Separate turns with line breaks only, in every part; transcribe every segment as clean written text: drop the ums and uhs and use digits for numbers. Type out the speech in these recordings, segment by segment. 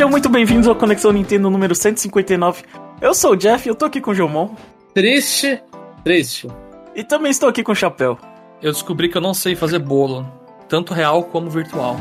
muito bem-vindos ao Conexão Nintendo número 159. Eu sou o Jeff e eu tô aqui com o Jomon.
Triste.
E também estou aqui com o Chapéu.
Eu descobri que eu não sei fazer bolo, tanto real como virtual.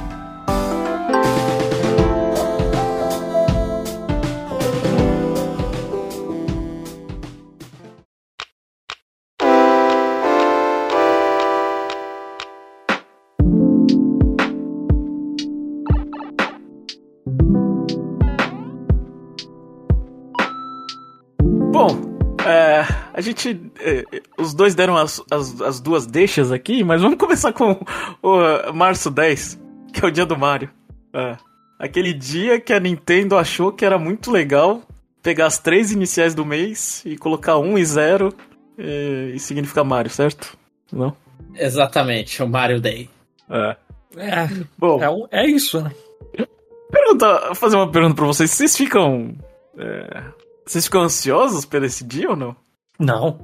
Os dois deram as duas deixas aqui, mas vamos começar com o março 10, que é o dia do Mario. Aquele dia que a Nintendo achou que era muito legal pegar as 3 iniciais do mês e colocar 1 e 0 e significa Mario, certo? Não?
Exatamente, o Mario Day.
Bom,
É isso, né?
Fazer uma pergunta pra vocês. Vocês ficam ansiosos por esse dia ou não?
Não.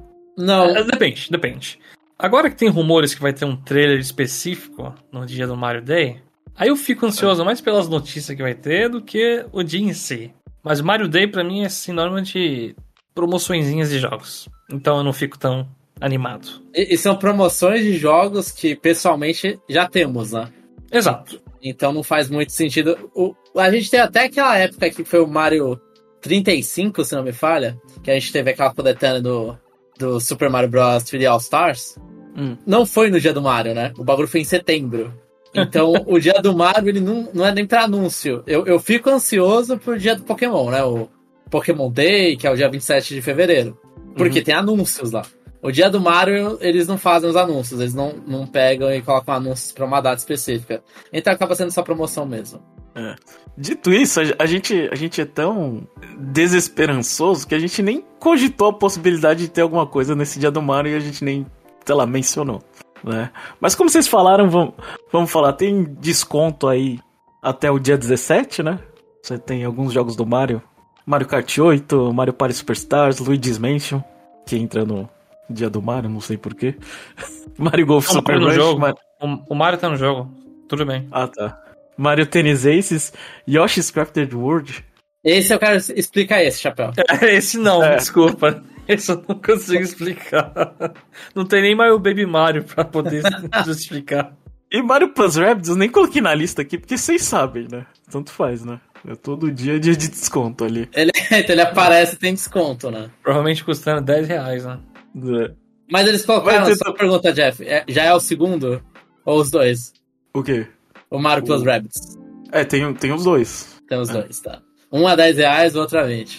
Depende. Agora que tem rumores que vai ter um trailer específico no dia do Mario Day, aí eu fico ansioso mais pelas notícias que vai ter do que o dia em si. Mas o Mario Day pra mim é sinônimo de promoçõezinhas de jogos. Então eu não fico tão animado.
E são promoções de jogos que pessoalmente já temos, né?
Exato.
Então não faz muito sentido. A gente tem até aquela época que foi o Mario 35, se não me falha, que a gente teve aquela coletânea do Super Mario Bros. 3D All Stars. Não foi no dia do Mario, né? O bagulho foi em setembro. Então, o dia do Mario, ele não é nem pra anúncio. Eu fico ansioso pro dia do Pokémon, né? O Pokémon Day, que é o dia 27 de fevereiro. Porque tem anúncios lá. O dia do Mario, eles não fazem os anúncios. Eles não pegam e colocam anúncios pra uma data específica. Então, acaba sendo só promoção mesmo.
Dito isso, a gente é tão desesperançoso que a gente nem cogitou a possibilidade de ter alguma coisa nesse dia do Mario e a gente nem, sei lá, mencionou, né? Mas como vocês falaram, vamos falar, tem desconto aí até o dia 17, né? Você tem alguns jogos do Mario Kart 8, Mario Party Superstars, Luigi's Mansion, que entra no dia do Mario, não sei porquê. Mario Golf Super Rush.
O Mario tá no jogo, tudo bem.
Ah, tá. Mario Tennis Aces, Yoshi's Crafted World.
Esse eu quero explicar Chapéu.
Esse não, desculpa. Esse eu não consigo explicar. Não tem nem mais o Baby Mario pra poder justificar.
E Mario Plus Rabbids eu nem coloquei na lista aqui, porque vocês sabem, né? Tanto faz, né? Todo dia é dia de desconto ali.
Ele aparece e tem desconto, né?
Provavelmente custando R$10, né?
Mas eles colocaram, só uma pergunta, Jeff, já é o segundo? Ou os dois?
O quê?
O Mario Plus Rabbids.
Tem os dois.
Tem os dois, tá. Um a R$10, o outro a 20.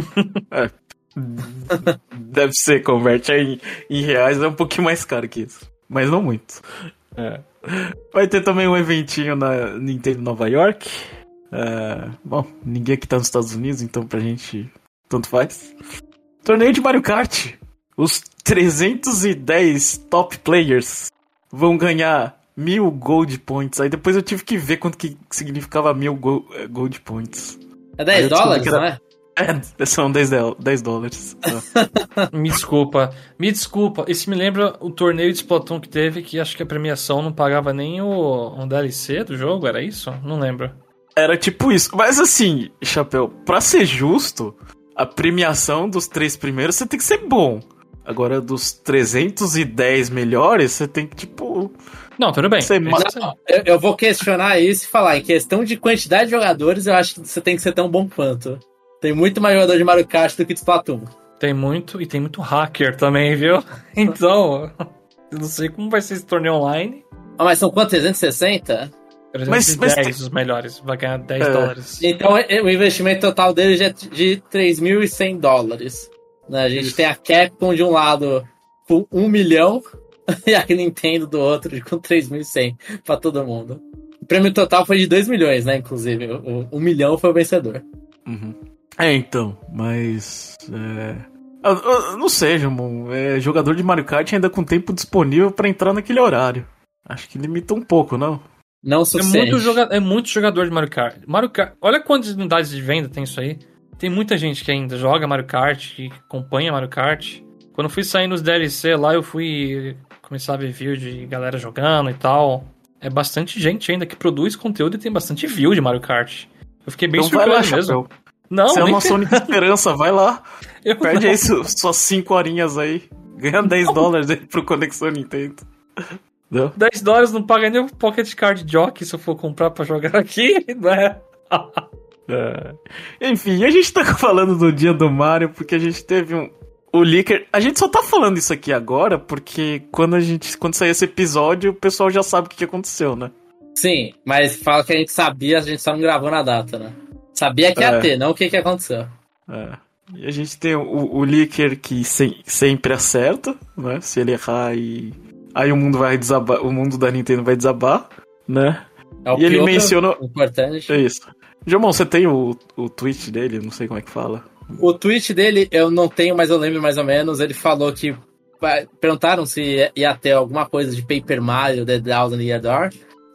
Deve ser, converte aí em reais, é um pouquinho mais caro que isso. Mas não muito. Vai ter também um eventinho na Nintendo Nova York. Bom, ninguém aqui tá nos Estados Unidos, então pra gente tanto faz. Torneio de Mario Kart. Os 310 top players vão ganhar 1000 Gold Points. Aí depois eu tive que ver quanto que significava 1000 Gold Points.
É $10, não é?
São $10.
Me desculpa. Isso me lembra o torneio de Splatoon que teve, que acho que a premiação não pagava nem um DLC do jogo, era isso? Não lembro.
Era tipo isso. Mas assim, Chapéu, pra ser justo, a premiação dos 3 primeiros você tem que ser bom. Agora, dos 310 melhores, você tem que, tipo...
Não, tudo bem.
Eu vou questionar isso e falar, em questão de quantidade de jogadores, eu acho que você tem que ser tão bom quanto. Tem muito mais jogador de Mario Kart do que de Splatoon.
Tem muito, e tem muito hacker também, viu? Então, eu não sei como vai ser esse torneio online.
Mas são quantos? 360?
310 os melhores, vai ganhar $10.
Então, o investimento total deles é de $3.100. A gente tem a Capcom de um lado com 1 milhão e a Nintendo do outro com 3.100 pra todo mundo. O prêmio total foi de 2 milhões, né? Inclusive, 1 milhão foi o vencedor.
Então, mas... Eu não sei, Jamon. Jogador de Mario Kart ainda com tempo disponível pra entrar naquele horário. Acho que limita um pouco, não?
Não suficiente.
É muito jogador de Mario Kart. Olha quantas unidades de venda tem isso aí. Tem muita gente que ainda joga Mario Kart, que acompanha Mario Kart. Quando eu fui sair nos DLC lá, eu fui começar a ver vídeo de galera jogando e tal. É bastante gente ainda que produz conteúdo e tem bastante view de Mario Kart. Eu fiquei bem
Então vai lá,
surpreso mesmo.
Chapéu.
Não,
Você é
nem
uma Sonic Esperança, vai lá. Perde
não.
aí suas 5 horinhas aí. Ganha $10 aí pro Conexão Nintendo. Não?
$10 não paga nem o Pocket Card Jockey se eu for comprar pra jogar aqui, né?
Enfim, a gente tá falando do dia do Mario porque a gente teve o leaker. A gente só tá falando isso aqui agora porque quando sair esse episódio, o pessoal já sabe o que aconteceu, né?
Sim, mas fala que a gente sabia, a gente só não gravou na data, né? Sabia que ia ter, não o que aconteceu.
E a gente tem o leaker que sempre acerta, né? Se ele errar, aí o mundo vai desabar, o mundo da Nintendo vai desabar, né?
E
ele menciona...
Importante.
É isso. Jomon, você tem o tweet dele? Não sei como é que fala.
O tweet dele eu não tenho, mas eu lembro mais ou menos. Ele falou que... Perguntaram se ia ter alguma coisa de Paper Mario, The Thousand Year Door.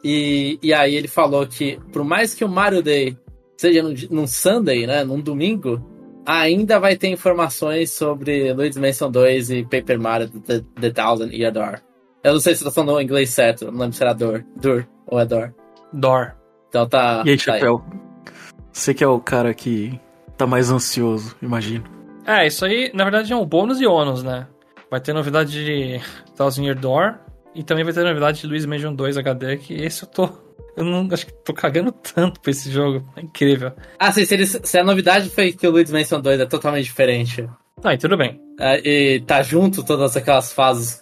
E aí ele falou que, por mais que o Mario Day seja num Sunday, né? Num domingo, ainda vai ter informações sobre Luigi's Mansion 2 e Paper Mario, The Thousand Year Door. Eu não sei se tá falando o inglês certo. Não lembro se era Dur ou é Door.
Door.
Então tá...
E aí, Chapéu? Você que é o cara que tá mais ansioso, imagino.
Isso aí, na verdade, é um bônus e ônus, né? Vai ter novidade de Thousand Year Door e também vai ter novidade de Luigi's Mansion 2 HD, que esse eu não acho que tô cagando tanto pra esse jogo. É incrível.
Sim, se a novidade foi que o Luigi's Mansion 2 é totalmente diferente.
E tudo bem.
E tá junto todas aquelas fases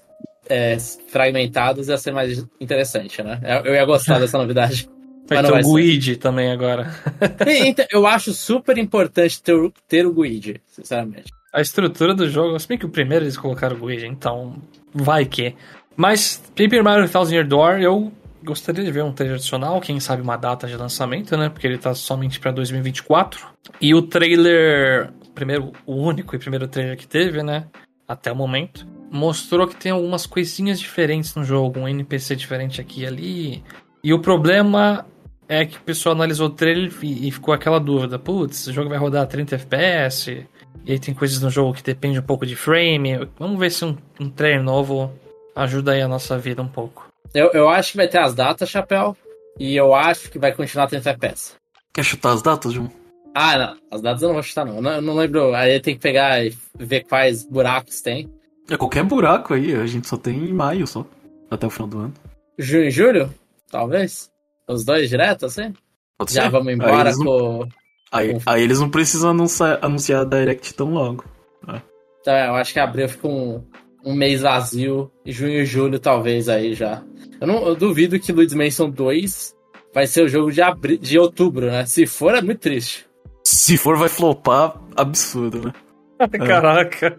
fragmentadas, ia ser mais interessante, né? Eu ia gostar dessa novidade.
Vai ter o Guide também agora.
Então, eu acho super importante ter o Guide, sinceramente.
A estrutura do jogo, se bem que o primeiro eles colocaram o Guide, então vai que. Mas Paper Mario Thousand Year Door, eu gostaria de ver um trailer adicional, quem sabe uma data de lançamento, né? Porque ele tá somente pra 2024. E o trailer, o único e primeiro trailer que teve, né? Até o momento, mostrou que tem algumas coisinhas diferentes no jogo, um NPC diferente aqui e ali. E o problema é que o pessoal analisou o trailer e ficou aquela dúvida. Putz, o jogo vai rodar a 30 FPS, e aí tem coisas no jogo que depende um pouco de frame. Vamos ver se um trailer novo ajuda aí a nossa vida um pouco.
Eu acho que vai ter as datas, Chapéu, e eu acho que vai continuar 30 FPS.
Quer chutar as datas, João?
Não. As datas eu não vou chutar, não. Eu não lembro. Aí tem que pegar e ver quais buracos tem.
Qualquer buraco aí, a gente só tem em maio, só. Até o final do ano.
Junho e julho? Talvez. Os dois direto, assim?
Pode
Já
ser.
vamos embora com...
Aí eles não precisam anunciar a Direct tão logo.
Então, eu acho que abril fica um mês vazio. E junho e julho, talvez, aí já. Eu duvido que Luigi's Mansion 2 vai ser o jogo de outubro, né? Se for, é muito triste.
Se for, vai flopar absurdo, né?
Caraca.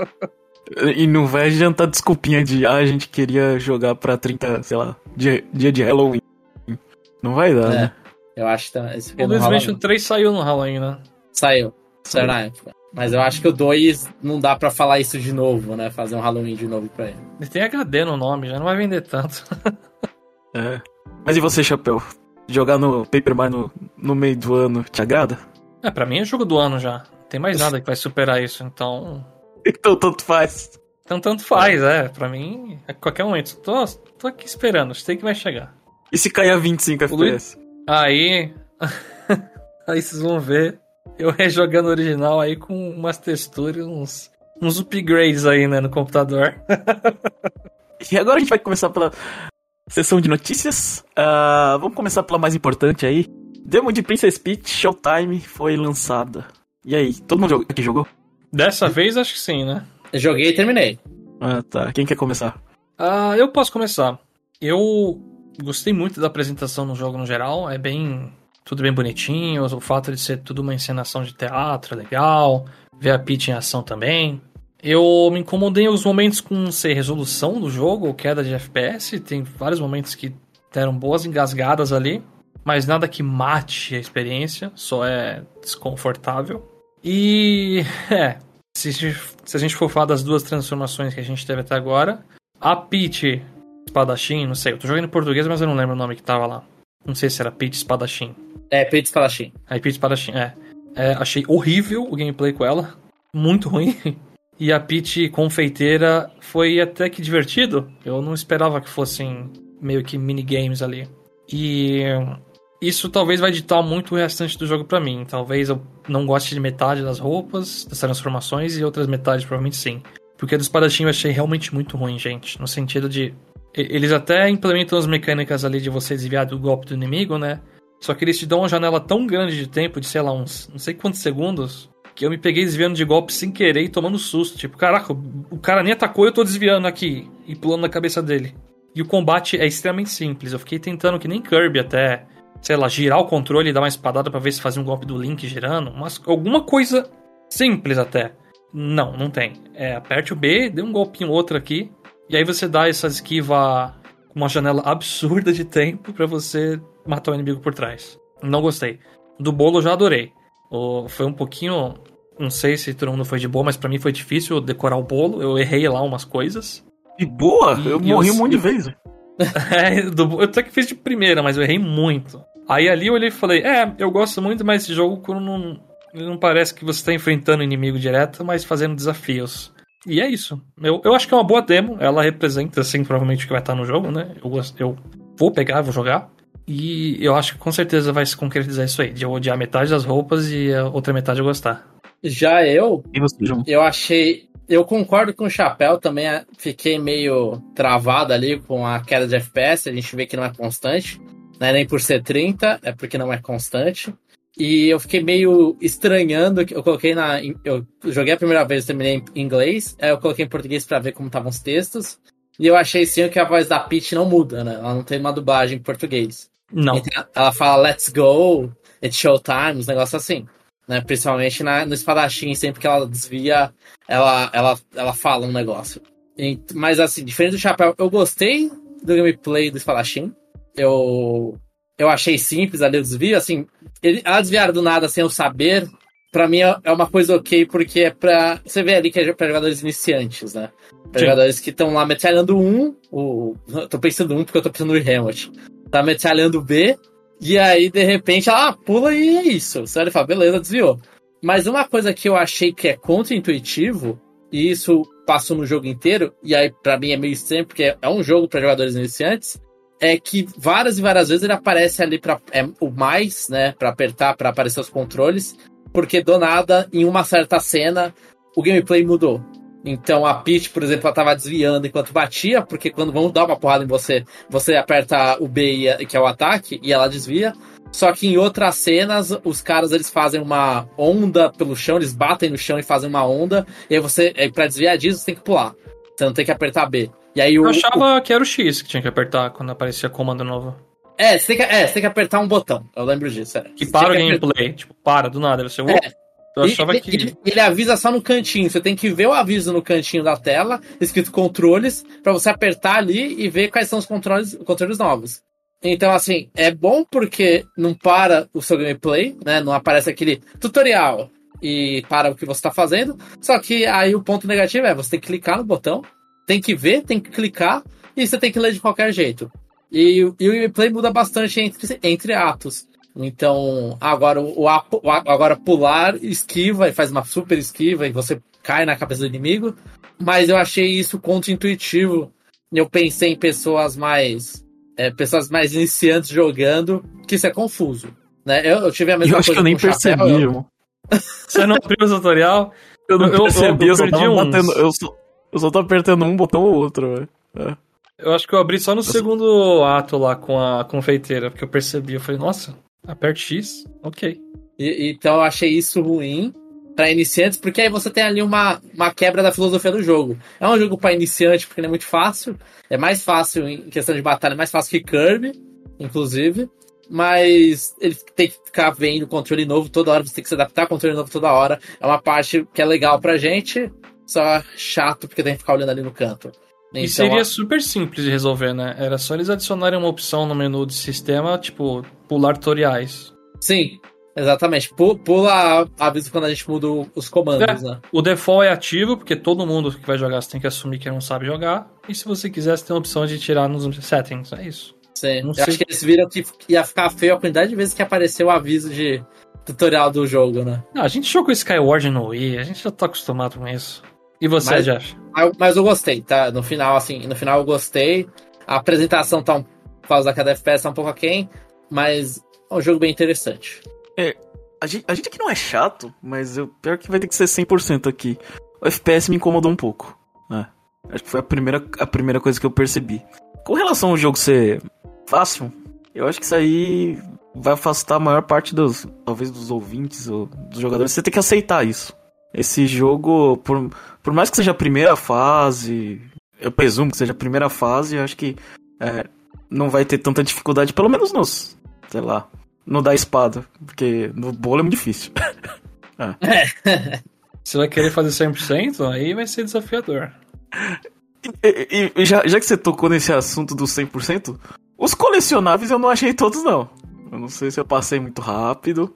E não vai adiantar desculpinha de a gente queria jogar pra 30, sei lá, dia de Halloween. Não vai dar, né?
Eu acho que esse
o Luigi's Mansion 3 saiu no Halloween, né?
Saiu na época. Mas eu acho que o 2 não dá pra falar isso de novo, né? Fazer um Halloween de novo pra ele.
Ele tem HD no nome, já não vai vender tanto.
Mas e você, Chapéu? Jogar no Paper Mario no meio do ano te agrada?
Pra mim é jogo do ano já. Não tem mais nada que vai superar isso, então...
Então tanto faz.
Então tanto faz, Pra mim, a qualquer momento. Tô aqui esperando, sei que vai chegar.
E se cair a 25 FPS?
Aí vocês vão ver eu rejogando o original aí com umas texturas, uns upgrades aí, né, no computador.
E agora a gente vai começar pela sessão de notícias. Vamos começar pela mais importante aí. Demo de Princess Peach Showtime foi lançada. E aí, todo mundo aqui jogou?
Dessa vez acho que sim, né?
Joguei e terminei.
Tá. Quem quer começar?
Eu posso começar. Eu gostei muito da apresentação no jogo no geral. Tudo bem bonitinho. O fato de ser tudo uma encenação de teatro é legal. Ver a Peach em ação também. Eu me incomodei em alguns momentos com resolução do jogo, ou queda de FPS. Tem vários momentos que deram boas engasgadas ali. Mas nada que mate a experiência. Só é desconfortável. E... Se a gente for falar das duas transformações que a gente teve até agora, a Peach Espadachim, não sei, eu tô jogando em português, mas eu não lembro o nome que tava lá. Não sei se era Peach Espadachim.
Peach Espadachim.
Peach Espadachim, achei horrível o gameplay com ela, muito ruim. E a Peach Confeiteira foi até que divertido. Eu não esperava que fossem meio que minigames ali. E isso talvez vai ditar muito o restante do jogo pra mim. Talvez eu não goste de metade das roupas, das transformações, e outras metades provavelmente sim. Porque a do espadachim eu achei realmente muito ruim, gente. No sentido de... Eles até implementam as mecânicas ali de você desviar do golpe do inimigo, né? Só que eles te dão uma janela tão grande de tempo, de sei lá, uns não sei quantos segundos, que eu me peguei desviando de golpe sem querer e tomando susto. Tipo, caraca, o cara nem atacou e eu tô desviando aqui e pulando na cabeça dele. E o combate é extremamente simples. Eu fiquei tentando que nem Kirby até, sei lá, girar o controle e dar uma espadada pra ver se fazia um golpe do Link girando. Mas alguma coisa simples até. Não tem. Aperte o B, dê um golpinho outro aqui, e aí você dá essa esquiva com uma janela absurda de tempo pra você matar o inimigo por trás. Não gostei. Do bolo eu já adorei. Foi um pouquinho... Não sei se todo mundo foi de boa, mas pra mim foi difícil decorar o bolo. Eu errei lá umas coisas.
De boa? Eu morri um monte de vezes.
Eu até que fiz de primeira, mas eu errei muito. Aí ali eu olhei e falei, eu gosto muito, mas esse jogo não parece que você tá enfrentando o inimigo direto, mas fazendo desafios. E é isso. Eu acho que é uma boa demo. Ela representa, assim, provavelmente o que vai estar no jogo, né? Eu vou pegar, vou jogar. E eu acho que com certeza vai se concretizar isso aí. De eu odiar metade das roupas e a outra metade eu gostar.
Já eu
achei...
Eu concordo com o Chapéu também. Fiquei meio travado ali com a queda de FPS. A gente vê que não é constante. Não é nem por ser 30, é porque não é constante. E eu fiquei meio estranhando. Eu coloquei eu joguei a primeira vez, terminei em inglês. Aí eu coloquei em português pra ver como estavam os textos. E eu achei sim que a voz da Peach não muda, né? Ela não tem uma dublagem em português.
Não.
Então, ela fala let's go, it's showtime, uns negócios assim. Né? Principalmente no espadachim, sempre que ela desvia, ela fala um negócio. Mas assim, diferente do Chapéu, eu gostei do gameplay do espadachim. Eu achei simples ali o desvio, assim, ela desviar do nada sem eu saber, pra mim é uma coisa ok, porque é pra... Você vê ali que é pra jogadores iniciantes, né? Pra jogadores que estão lá metralhando eu tô pensando porque eu tô pensando no Helmut. Tá metralhando B, e aí, de repente, ela pula e é isso. Você olha e fala, beleza, desviou. Mas uma coisa que eu achei que é contra-intuitivo, e isso passou no jogo inteiro, e aí pra mim é meio estranho, porque é um jogo pra jogadores iniciantes, é que várias e várias vezes ele aparece ali o mais, né, pra apertar, pra aparecer os controles, porque do nada, em uma certa cena, o gameplay mudou. Então a Peach, por exemplo, ela tava desviando enquanto batia, porque quando vão dar uma porrada em você, você aperta o B, que é o ataque, e ela desvia. Só que em outras cenas, os caras eles fazem uma onda pelo chão, eles batem no chão e fazem uma onda, e aí pra desviar disso, você tem que pular. Você não tem que apertar B. E aí
eu achava que era o X que tinha que apertar quando aparecia comando novo.
Você tem que apertar um botão, eu lembro disso.
Que para o gameplay, tipo, para, do nada, você... Eu achava que...
Ele avisa só no cantinho, você tem que ver o aviso no cantinho da tela, escrito controles, pra você apertar ali e ver quais são os controles novos. Então, assim, é bom porque não para o seu gameplay, né? Não aparece aquele tutorial e para o que você tá fazendo. Só que aí o ponto negativo é você tem que clicar no botão, tem que ver, tem que clicar e você tem que ler de qualquer jeito. E o gameplay muda bastante entre atos. Então, agora pular, esquiva, e faz uma super esquiva, e você cai na cabeça do inimigo. Mas eu achei isso contra-intuitivo. Eu pensei em pessoas mais iniciantes jogando, que isso é confuso. Né? Eu tive a mesma coisa.
Eu acho que eu nem percebi, irmão.
Você não abriu o tutorial?
Eu não percebi, eu só tava batendo. Eu só tô apertando um botão ou outro, velho.
Eu acho que eu abri só no segundo ato lá com a confeiteira, porque eu percebi. Eu falei, nossa, aperte X, ok.
Então eu achei isso ruim pra iniciantes, porque aí você tem ali uma quebra da filosofia do jogo. É um jogo pra iniciante, porque não é muito fácil. É mais fácil em questão de batalha, é mais fácil que Kirby, inclusive. Mas ele tem que ficar vendo o controle novo toda hora, você tem que se adaptar ao controle novo toda hora. É uma parte que é legal pra gente, só chato porque tem que ficar olhando ali no canto.
Então, e seria super simples de resolver, né? Era só eles adicionarem uma opção no menu de sistema, tipo, pular tutoriais.
Sim, exatamente. Pula aviso quando a gente muda os comandos, né?
O default é ativo, porque todo mundo que vai jogar você tem que assumir que não sabe jogar. E se você quiser, você tem a opção de tirar nos settings, é isso.
Sim, eu acho que eles viram que ia ficar feio a quantidade de vezes que apareceu o aviso de tutorial do jogo, né?
Não, a gente jogou Skyward no Wii, a gente já tá acostumado com isso. E você, Jeff?
Mas eu gostei, tá? No final eu gostei. A apresentação tá por causa da cada FPS tá um pouco aquém, mas um jogo bem interessante.
A gente aqui não é chato, mas pior que vai ter que ser 100% aqui. O FPS me incomodou um pouco. Acho que foi a primeira coisa que eu percebi. Com relação ao jogo ser fácil, eu acho que isso aí vai afastar a maior parte talvez dos ouvintes ou dos jogadores. Você tem que aceitar isso. Esse jogo, por mais que seja a primeira fase, eu presumo que seja a primeira fase, eu acho que não vai ter tanta dificuldade, pelo menos no da espada, porque no bolo é muito difícil.
Você vai querer fazer 100%? Aí vai ser desafiador.
E já que você tocou nesse assunto do 100%, os colecionáveis eu não achei todos, não. Eu não sei se eu passei muito rápido,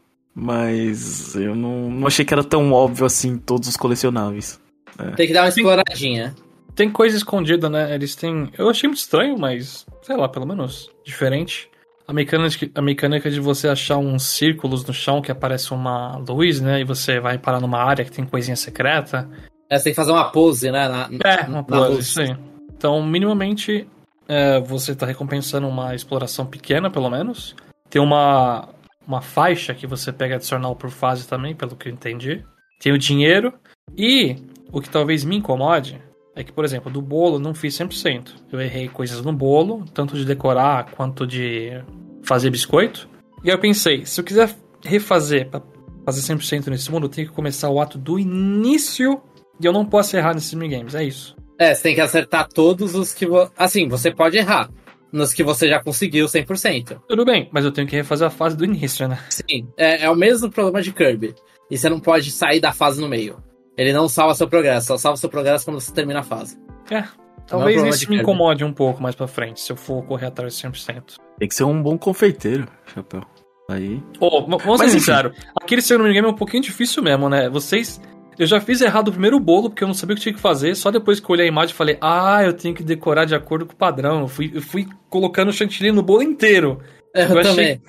mas eu não achei que era tão óbvio assim todos os colecionáveis.
Tem que dar uma exploradinha.
Tem coisa escondida, né? Eles têm... Eu achei muito estranho, mas, sei lá, pelo menos diferente. A mecânica de você achar uns círculos no chão que aparece uma luz, né? E você vai parar numa área que tem coisinha secreta.
Você tem que fazer uma pose, né?
Uma pose, isso aí. Então, minimamente, você tá recompensando uma exploração pequena, pelo menos. Tem uma faixa que você pega adicional por fase também, pelo que eu entendi. Tem o dinheiro. E o que talvez me incomode é que, por exemplo, do bolo não fiz 100%. Eu errei coisas no bolo, tanto de decorar quanto de fazer biscoito. E aí eu pensei, se eu quiser refazer pra fazer 100% nesse mundo, eu tenho que começar o ato do início e eu não posso errar nesses minigames, é isso.
Você tem que acertar todos os que... Assim, você pode errar nos que você já conseguiu 100%.
Tudo bem, mas eu tenho que refazer a fase do início, né?
Sim, é o mesmo problema de Kirby. E você não pode sair da fase no meio. Ele não salva seu progresso, só salva seu progresso quando você termina a fase.
Talvez isso me incomode um pouco mais pra frente, se eu for correr atrás de 100%.
Tem que ser um bom confeiteiro, Chapéu. Aí...
Vamos ser sinceros, aquele segundo minigame é um pouquinho difícil mesmo, né? Eu já fiz errado o primeiro bolo, porque eu não sabia o que tinha que fazer, só depois que eu olhei a imagem e falei, eu tenho que decorar de acordo com o padrão. Eu fui colocando chantilly no bolo inteiro.
Eu também.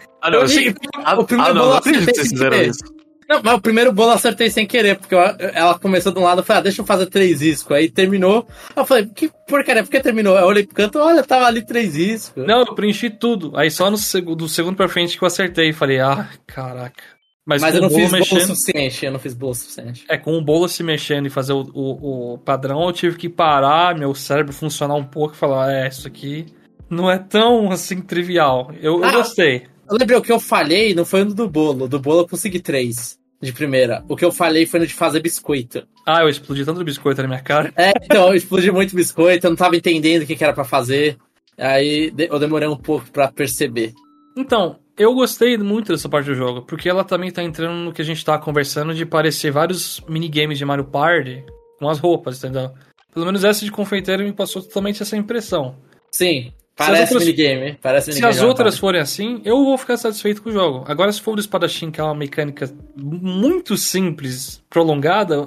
O primeiro bolo acertei sem querer.
Não, mas o primeiro bolo eu acertei sem querer, porque ela começou de um lado, eu falei, deixa eu fazer 3 riscos. Aí terminou, eu falei, que porcaria, por que terminou? Eu olhei pro canto, olha, tava ali 3 riscos.
Não, eu preenchi tudo. Aí só do segundo pra frente que eu acertei e falei, caraca. Mas
eu não fiz bolo suficiente,
com o bolo se mexendo e fazer o padrão, eu tive que parar, meu cérebro funcionar um pouco e falar, isso aqui não é tão, assim, trivial. Eu gostei.
Eu lembrei, o que eu falhei não foi no do bolo. Do bolo eu consegui 3 de primeira. O que eu falhei foi no de fazer biscoito.
Eu explodi tanto biscoito na minha cara.
Então, eu explodi muito biscoito, eu não tava entendendo o que era pra fazer. Aí eu demorei um pouco pra perceber.
Então, eu gostei muito dessa parte do jogo, porque ela também tá entrando no que a gente tava conversando de parecer vários minigames de Mario Party com as roupas, entendeu? Pelo menos essa de confeiteiro me passou totalmente essa impressão.
Sim, parece minigame.
Se as outras forem assim, eu vou ficar satisfeito com o jogo. Agora, se for do espadachim, que é uma mecânica muito simples, prolongada,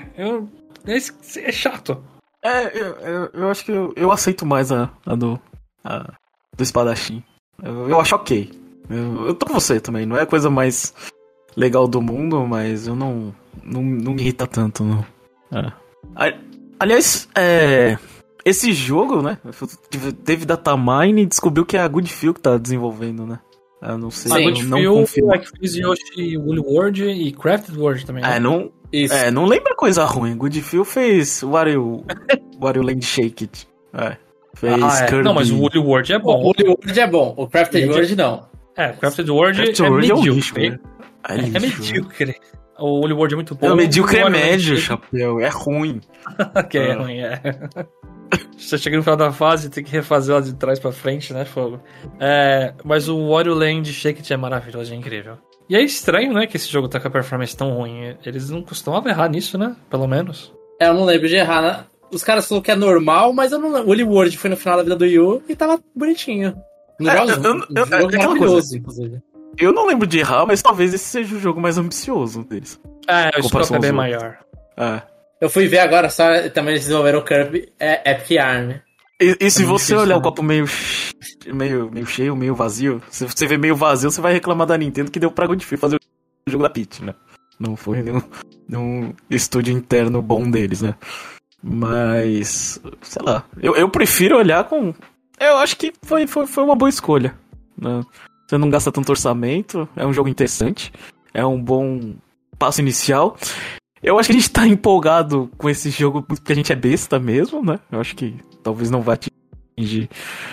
é chato.
Eu acho que eu aceito mais a do espadachim. Eu acho ok. Eu tô com você também. Não é a coisa mais legal do mundo, mas eu não me irrita tanto, não. Aliás, esse jogo, né? Teve datamine e descobriu que é a Good Feel que tá desenvolvendo, né? Eu não sei.
A Good Feel é que fez Yoshi Woolly World e Crafted World também. Né?
Não lembra coisa ruim. Good Feel fez Wario Land Shake It. Fez Kirby.
Não, mas o Woolly World é bom.
O Woolly World é bom. O Crafted World não.
O Crafted World é medíocre. É medíocre. O Woolly World é muito bom.
O medíocre é médio, Chapéu. É ruim.
É ruim, Você chega no final da fase e tem que refazer ela de trás pra frente, né, fogo? Mas o Wario Land Shake It é maravilhoso, é incrível. E é estranho, né, que esse jogo tá com a performance tão ruim. Eles não costumavam errar nisso, né? Pelo menos.
Eu não lembro de errar, né? Os caras falaram que é normal, mas eu não lembro. O Woolly World foi no final da vida do Yu e tava bonitinho. Jogo maravilhoso, inclusive.
Eu não lembro de errar, mas talvez esse seja o jogo mais ambicioso deles.
O escopo é bem maior.
Eu fui ver agora, só também eles desenvolveram o Kirby Epic Yarn.
E se você olhar o copo meio cheio, meio vazio, se você vê meio vazio, você vai reclamar da Nintendo que deu pra Good Feel fazer o jogo da Peach, né? Não foi nenhum estúdio interno bom deles, né? Mas, sei lá, eu prefiro olhar com... Eu acho que foi uma boa escolha, né? você não gasta tanto orçamento, é um jogo interessante, é um bom passo inicial. Eu acho que a gente tá empolgado com esse jogo porque a gente é besta mesmo, né? Eu acho que talvez não vá atingir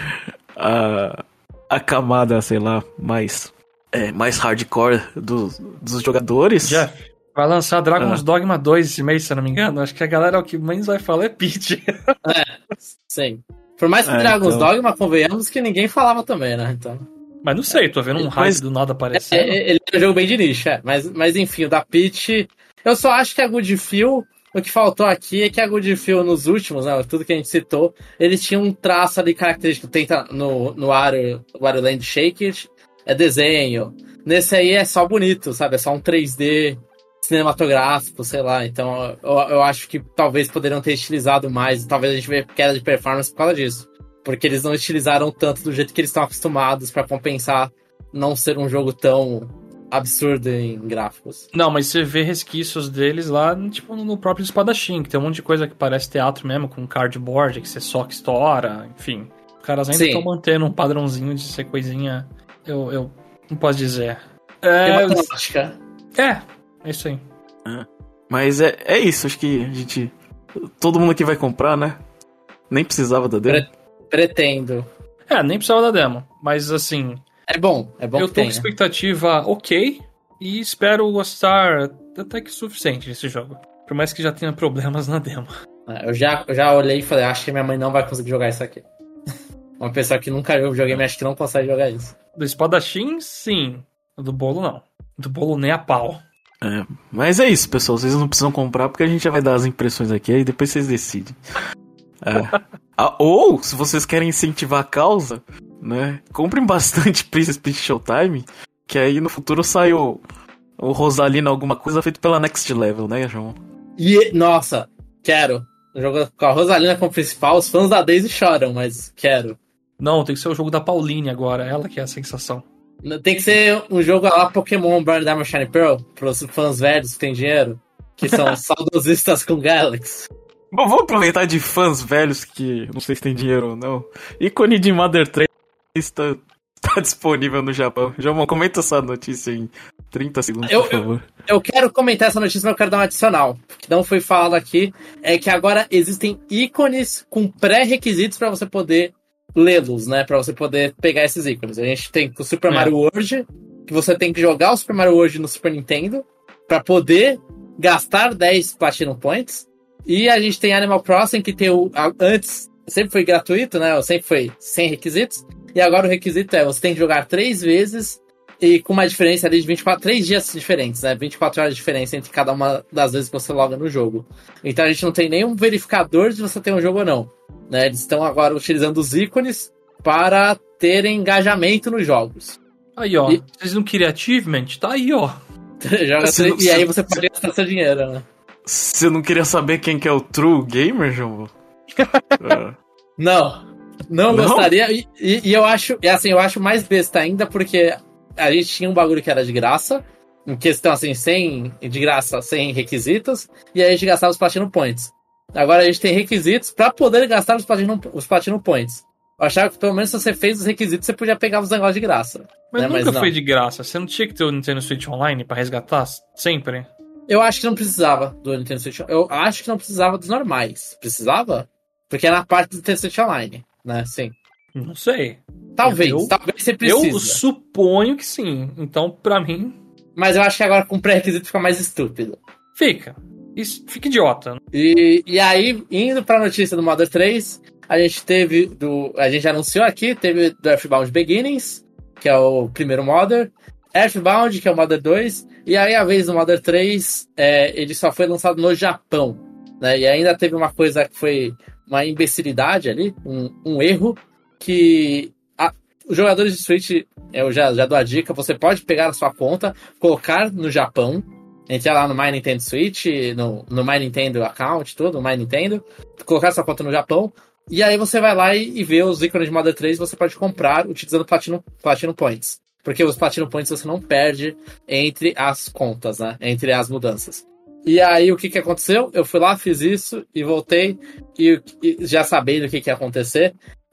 a camada, sei lá, mais hardcore dos jogadores.
Jeff, vai lançar Dragon's Dogma 2 esse mês, se eu não me engano. Acho que a galera, o que menos vai falar é Peach.
Sim. Por mais que Dragon's Dogma, convenhamos que ninguém falava também, né? Então...
Mas não sei, tô vendo um hype do nada aparecendo.
Ele é um jogo bem de nicho, mas enfim, o da Peach... Eu só acho que a Good Feel... O que faltou aqui é que a Good Feel nos últimos, né, tudo que a gente citou, eles tinham um traço ali característico. Tenta no Wario Land Shake It, é desenho. Nesse aí é só bonito, sabe? É só um 3D cinematográfico, sei lá. Então eu acho que talvez poderiam ter estilizado mais. Talvez a gente veja queda de performance por causa disso. Porque eles não estilizaram tanto do jeito que eles estão acostumados pra compensar não ser um jogo tão absurdo em gráficos.
Não, mas você vê resquícios deles lá, tipo, no próprio espadachim, que tem um monte de coisa que parece teatro mesmo, com cardboard, que você só que estoura, enfim. Os caras ainda estão mantendo um padrãozinho de ser coisinha... Eu não posso dizer.
É
isso aí.
Mas é isso, acho que a gente... Todo mundo aqui vai comprar, né? Nem precisava da demo.
Pretendo.
Nem precisava da demo, mas assim...
É bom
eu tô com expectativa ok e espero gostar até que o suficiente desse jogo. Por mais que já tenha problemas na demo.
Eu já olhei e falei, acho que minha mãe não vai conseguir jogar isso aqui. Uma pessoa que nunca jogou videogame, acho que não consegue jogar isso.
Do espadachim, sim. Do bolo, não. Do bolo nem a pau.
Mas é isso, pessoal. Vocês não precisam comprar porque a gente já vai dar as impressões aqui e depois vocês decidem. Ou, se vocês querem incentivar a causa, né, comprem bastante Princess Peach Showtime, que aí no futuro sai o Rosalina alguma coisa feito pela Next Level, né, João?
Nossa, quero. Jogo com a Rosalina como principal, os fãs da Daisy choram, mas quero.
Não, tem que ser o jogo da Pauline agora, ela que é a sensação.
Tem que ser um jogo lá Pokémon Burn Diamond Shiny Pearl, pros fãs velhos que têm dinheiro, que são saudosistas com Galaxy.
Bom, vou aproveitar de fãs velhos que não sei se tem dinheiro ou não. Ícone de Mother 3 está disponível no Japão. João, comenta essa notícia em 30 segundos, por favor.
Eu quero comentar essa notícia, mas eu quero dar um adicional, que não foi falado aqui, é que agora existem ícones com pré-requisitos para você poder lê-los, né? Para você poder pegar esses ícones. A gente tem o Super Mario World, que você tem que jogar o Super Mario World no Super Nintendo para poder gastar 10 Platinum Points. E a gente tem Animal Crossing, que tem antes sempre foi gratuito, né? Sempre foi sem requisitos. E agora o requisito você tem que jogar 3 vezes e com uma diferença ali de 3 dias diferentes, né? 24 horas de diferença entre cada uma das vezes que você loga no jogo. Então a gente não tem nenhum verificador de você ter um jogo ou não, né? Eles estão agora utilizando os ícones para terem engajamento nos jogos.
Aí, ó. Vocês não queriam achievement? Tá aí, ó.
E aí você pode gastar seu dinheiro, né?
Você não queria saber quem que é o true gamer, João?
Não gostaria. E eu acho, eu acho mais besta ainda, porque a gente tinha um bagulho que era de graça, em questão assim, de graça, sem requisitos, e aí a gente gastava os Platinum Points. Agora a gente tem requisitos pra poder gastar os Platinum Points. Eu achava que pelo menos se você fez os requisitos, você podia pegar os negócios de graça.
Mas
né?
nunca foi de graça. Você não tinha que ter o Nintendo Switch Online pra resgatar sempre?
Eu acho que não precisava do Nintendo Switch. Eu acho que não precisava dos normais. Precisava? Porque é na parte do Nintendo Switch Online, né? Sim.
Não sei.
Talvez você precise.
Eu suponho que sim. Então, pra mim...
Mas eu acho que agora com pré-requisito fica mais estúpido.
Fica. Isso fica idiota.
E aí, indo pra notícia do Mother 3, a gente anunciou aqui, teve do Earthbound Beginnings, que é o primeiro Mother, Earthbound, que é o Mother 2, e aí a vez do Mother 3, ele só foi lançado no Japão, né? E ainda teve uma coisa que foi uma imbecilidade ali, um erro, que os jogadores de Switch, eu já dou a dica, você pode pegar a sua conta, colocar no Japão, entrar lá no My Nintendo Switch, no My Nintendo Account, tudo, no My Nintendo, colocar sua conta no Japão, e aí você vai lá e vê os ícones de Mother 3, você pode comprar utilizando Platinum Points. Porque os Platinum Points você não perde entre as contas, né? Entre as mudanças. E aí o que aconteceu? Eu fui lá, fiz isso e voltei, e já sabendo o que ia acontecer,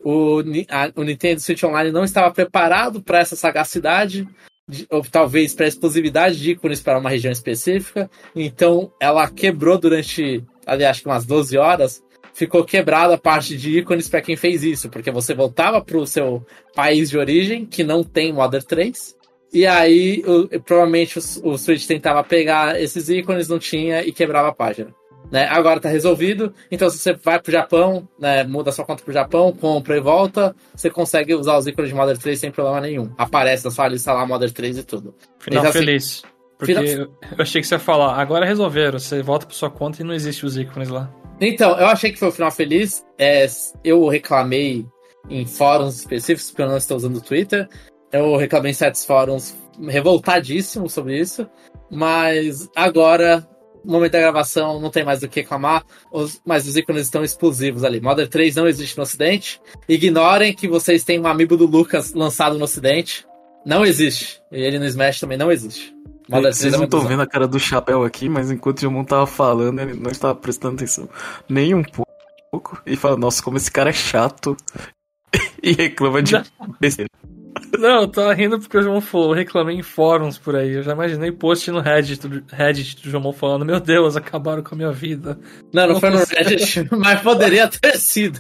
o Nintendo Switch Online não estava preparado para essa sagacidade, ou talvez para a exclusividade de ícones para uma região específica. Então ela quebrou durante, aliás, acho que umas 12 horas, ficou quebrada a parte de ícones para quem fez isso, porque você voltava para o seu país de origem, que não tem Modern 3, e aí provavelmente o Switch tentava pegar esses ícones, não tinha, e quebrava a página. Né? Agora tá resolvido, então se você vai pro Japão, né, muda sua conta pro Japão, compra e volta, você consegue usar os ícones de Modern 3 sem problema nenhum. Aparece na sua lista lá Modern 3 e tudo.
Final
Mas,
feliz. Porque eu achei que você ia falar, agora resolveram, você volta pra sua conta e não existe os ícones lá.
Então, eu achei que foi o final feliz. Eu reclamei em fóruns específicos, porque eu não estou usando o Twitter. Eu reclamei em certos fóruns revoltadíssimos sobre isso. Mas agora, no momento da gravação, não tem mais do que reclamar. Mas os ícones estão exclusivos ali. Modern 3 não existe no Ocidente. Ignorem que vocês têm um amiibo do Lucas lançado no Ocidente. Não existe. E ele no Smash também não existe.
Vocês não estão vendo a cara do Chapéu aqui, mas enquanto o Jomon tava falando, ele não estava prestando atenção nem um pouco. E fala, nossa, como esse cara é chato. E reclama de besteira.
Não, eu tava rindo porque o Jomon falou, eu reclamei em fóruns por aí. Eu já imaginei post no Reddit do Jomon falando, meu Deus, acabaram com a minha vida.
Não foi no Reddit, mas poderia ter sido.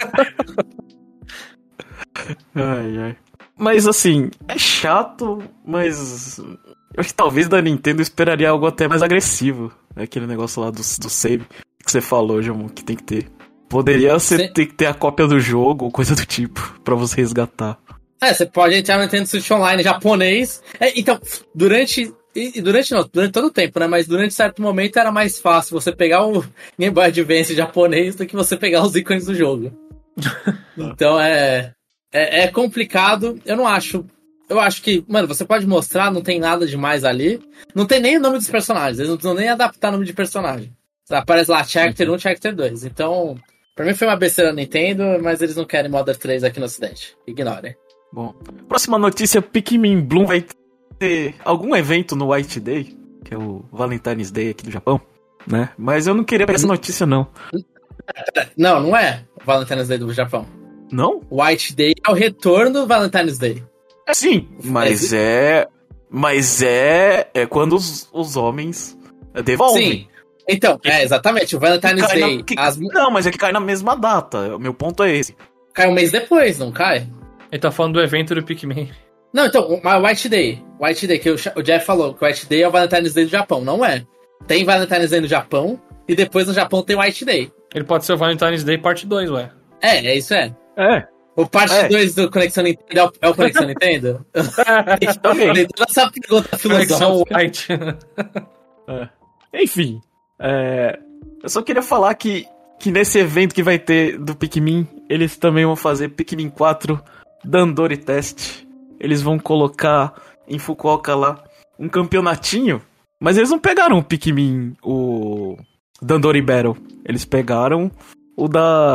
Ai. Mas assim, é chato, mas eu acho que talvez da Nintendo eu esperaria algo até mais agressivo. Aquele negócio lá do save que você falou, Jomon, que tem que ter. Poderia ter que ter a cópia do jogo ou coisa do tipo, pra você resgatar.
Você pode entrar no Nintendo Switch Online japonês. Então, durante todo o tempo, né? Mas durante certo momento era mais fácil você pegar o Game Boy Advance japonês do que você pegar os ícones do jogo. Então é complicado. Eu não acho. Eu acho que, mano, você pode mostrar, não tem nada demais ali. Não tem nem o nome dos personagens. Eles não precisam nem adaptar o nome de personagem. Aparece lá Chapter 1, Chapter 2. Então, pra mim foi uma besteira da Nintendo, mas eles não querem Modern 3 aqui no Ocidente. Ignorem.
Bom, próxima notícia, Pikmin Bloom vai ter algum evento no White Day, que é o Valentine's Day aqui do Japão, né? Mas eu não queria pegar essa notícia, não.
Não é o Valentine's Day do Japão.
Não?
White Day é o retorno do Valentine's Day.
Sim, mas é quando os homens devolvem.
Sim. Então, exatamente, o Valentine's Day...
Não, mas é que cai na mesma data, o meu ponto é esse.
Cai um mês depois, não cai?
Ele tá falando do evento do Pikmin.
Não, então, o White Day, que o Jeff falou, que o White Day é o Valentine's Day do Japão, não é. Tem Valentine's Day no Japão, e depois no Japão tem White Day.
Ele pode ser o Valentine's Day parte 2, ué.
Isso é.
O
parte 2 do Conexão Nintendo é o Conexão Nintendo? Essa pergunta filosófica.
White.
Enfim, eu só queria falar que nesse evento que vai ter do Pikmin, eles também vão fazer Pikmin 4 Dandori Test. Eles vão colocar em Fukuoka lá um campeonatinho, mas eles não pegaram o Pikmin, o Dandori Battle. Eles pegaram o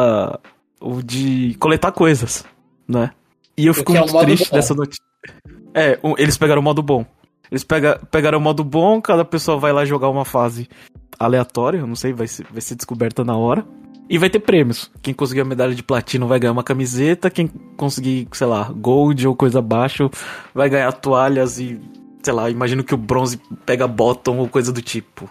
de coletar coisas, né? E eu fico muito triste dessa notícia. Eles pegaram o modo bom. Eles pegaram o modo bom, cada pessoa vai lá jogar uma fase aleatória, eu não sei, vai ser descoberta na hora. E vai ter prêmios. Quem conseguir a medalha de platino vai ganhar uma camiseta, quem conseguir, sei lá, gold ou coisa abaixo, vai ganhar toalhas e, sei lá, imagino que o bronze pega bottom ou coisa do tipo.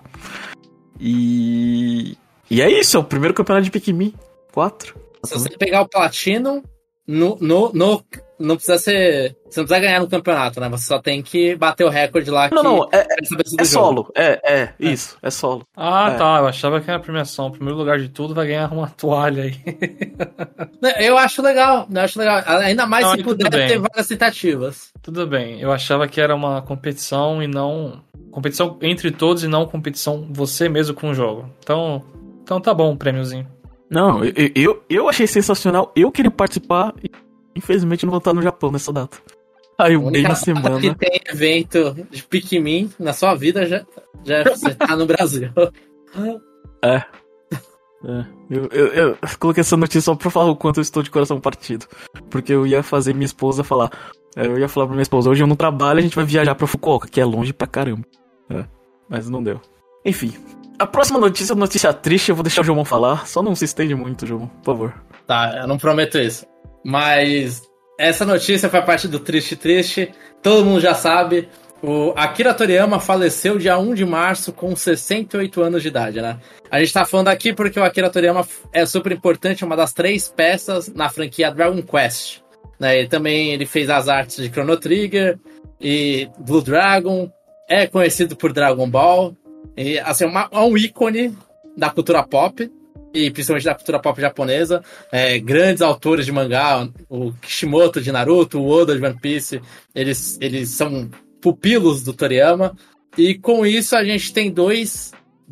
E é isso, é o primeiro campeonato de Pikmin 4.
Se você pegar o platino, não precisa ser... Você não precisa ganhar no campeonato, né? Você só tem que bater o recorde lá.
Não, é solo. Isso, é solo.
Tá, eu achava que era a premiação. O primeiro lugar de tudo vai ganhar uma toalha aí.
Eu acho legal. Ainda mais se puder ter vagas tentativas.
Tudo bem, eu achava que era uma competição e não... Competição entre todos e não competição você mesmo com o jogo. Então tá bom o prêmiozinho.
Não, eu achei sensacional. Eu queria participar e infelizmente não vou estar no Japão nessa data. Aí eu dei na semana.
Que tem evento de Pikmin na sua vida já você tá no Brasil.
Eu coloquei essa notícia só pra falar o quanto eu estou de coração partido. Porque eu ia fazer minha esposa falar. Eu ia falar pra minha esposa, hoje eu não trabalho, a gente vai viajar pra Fukuoka, que é longe pra caramba. Mas não deu. Enfim. A próxima notícia é uma notícia triste, eu vou deixar o Jomon falar. Só não se estende muito, Jomon, por favor.
Tá, eu não prometo isso. Mas essa notícia foi parte do Triste. Todo mundo já sabe. O Akira Toriyama faleceu dia 1 de março com 68 anos de idade, né? A gente tá falando aqui porque o Akira Toriyama é super importante, uma das 3 peças na franquia Dragon Quest. Né? Ele fez as artes de Chrono Trigger e Blue Dragon, é conhecido por Dragon Ball, e assim, é um ícone da cultura pop, e principalmente da cultura pop japonesa. Grandes autores de mangá, o Kishimoto de Naruto, o Oda de One Piece, eles são pupilos do Toriyama, e com isso a gente tem 2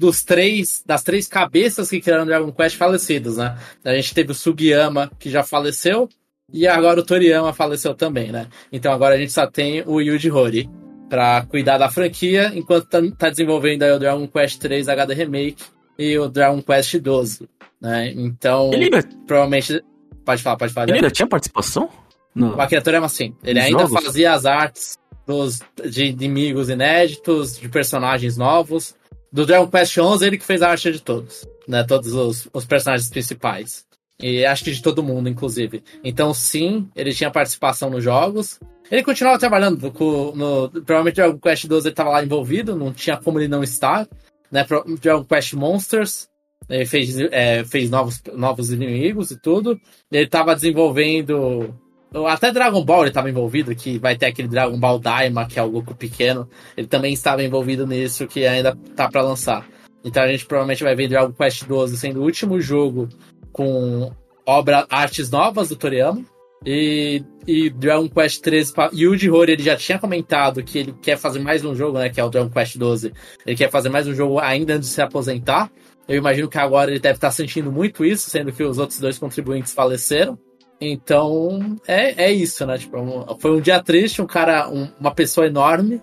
das 3 cabeças que criaram Dragon Quest falecidos, né? A gente teve o Sugiyama, que já faleceu, e agora o Toriyama faleceu também, né? Então agora a gente só tem o Yuji Horii pra cuidar da franquia, enquanto tá desenvolvendo aí o Dragon Quest 3 HD Remake e o Dragon Quest 12, né? Então, provavelmente... Pode falar.
Ele ainda tinha participação?
No... O Akira Toriyama, sim. Ele ainda fazia as artes de inimigos inéditos, de personagens novos. Do Dragon Quest 11, ele que fez a arte de todos, né? Todos os personagens principais. E acho que de todo mundo, inclusive. Então, sim, ele tinha participação nos jogos. Ele continuava trabalhando provavelmente Dragon Quest 12 ele estava lá envolvido, não tinha como ele não estar, né? Dragon Quest Monsters, ele fez novos inimigos e tudo. Ele estava desenvolvendo... Até Dragon Ball ele estava envolvido, que vai ter aquele Dragon Ball Daima, que é o Goku pequeno. Ele também estava envolvido nisso, que ainda tá para lançar. Então a gente provavelmente vai ver Dragon Quest 12 sendo o último jogo com artes novas do Toriyama. E Dragon Quest 13, Yuji Horii, ele já tinha comentado que ele quer fazer mais um jogo, né, que é o Dragon Quest 12. Ele quer fazer mais um jogo ainda antes de se aposentar. Eu imagino que agora ele deve estar sentindo muito isso, sendo que os outros 2 contribuintes faleceram. Então, é isso, né? Tipo, foi um dia triste, uma pessoa enorme,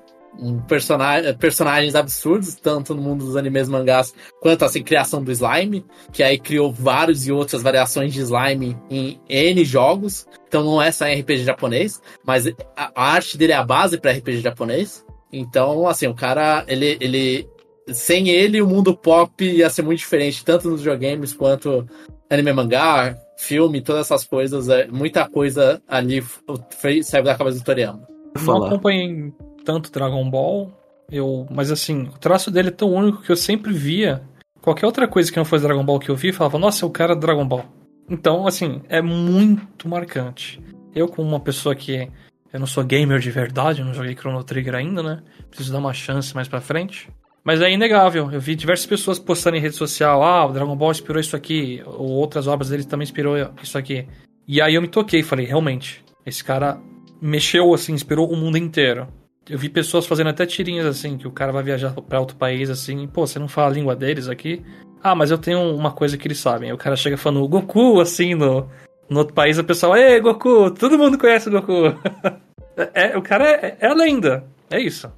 personagens absurdos, tanto no mundo dos animes, mangás, quanto assim, criação do slime, que aí criou vários e outras variações de slime em N jogos. Então não é só em RPG japonês, mas a arte dele é a base para RPG japonês. Então, assim, o cara, ele sem ele, o mundo pop ia ser muito diferente, tanto nos videogames quanto anime, mangá, filme, todas essas coisas. Muita coisa ali saiu da cabeça do Toriyama.
Não acompanhei tanto Dragon Ball, mas assim, o traço dele é tão único que eu sempre via qualquer outra coisa que não fosse Dragon Ball que eu vi, falava, nossa, é o cara do Dragon Ball. Então, assim, é muito marcante. Eu, como uma pessoa que eu não sou gamer de verdade, eu não joguei Chrono Trigger ainda, né? Preciso dar uma chance mais pra frente. Mas é inegável. Eu vi diversas pessoas postando em rede social, o Dragon Ball inspirou isso aqui, ou outras obras dele também inspirou isso aqui. E aí eu me toquei, falei, realmente, esse cara mexeu, assim, inspirou o mundo inteiro. Eu vi pessoas fazendo até tirinhas, assim, que o cara vai viajar pra outro país, assim, pô, você não fala a língua deles aqui? Mas eu tenho uma coisa que eles sabem. Aí o cara chega falando Goku, assim, no outro país, o pessoal, ei, Goku, todo mundo conhece o Goku. O cara é a lenda, é isso.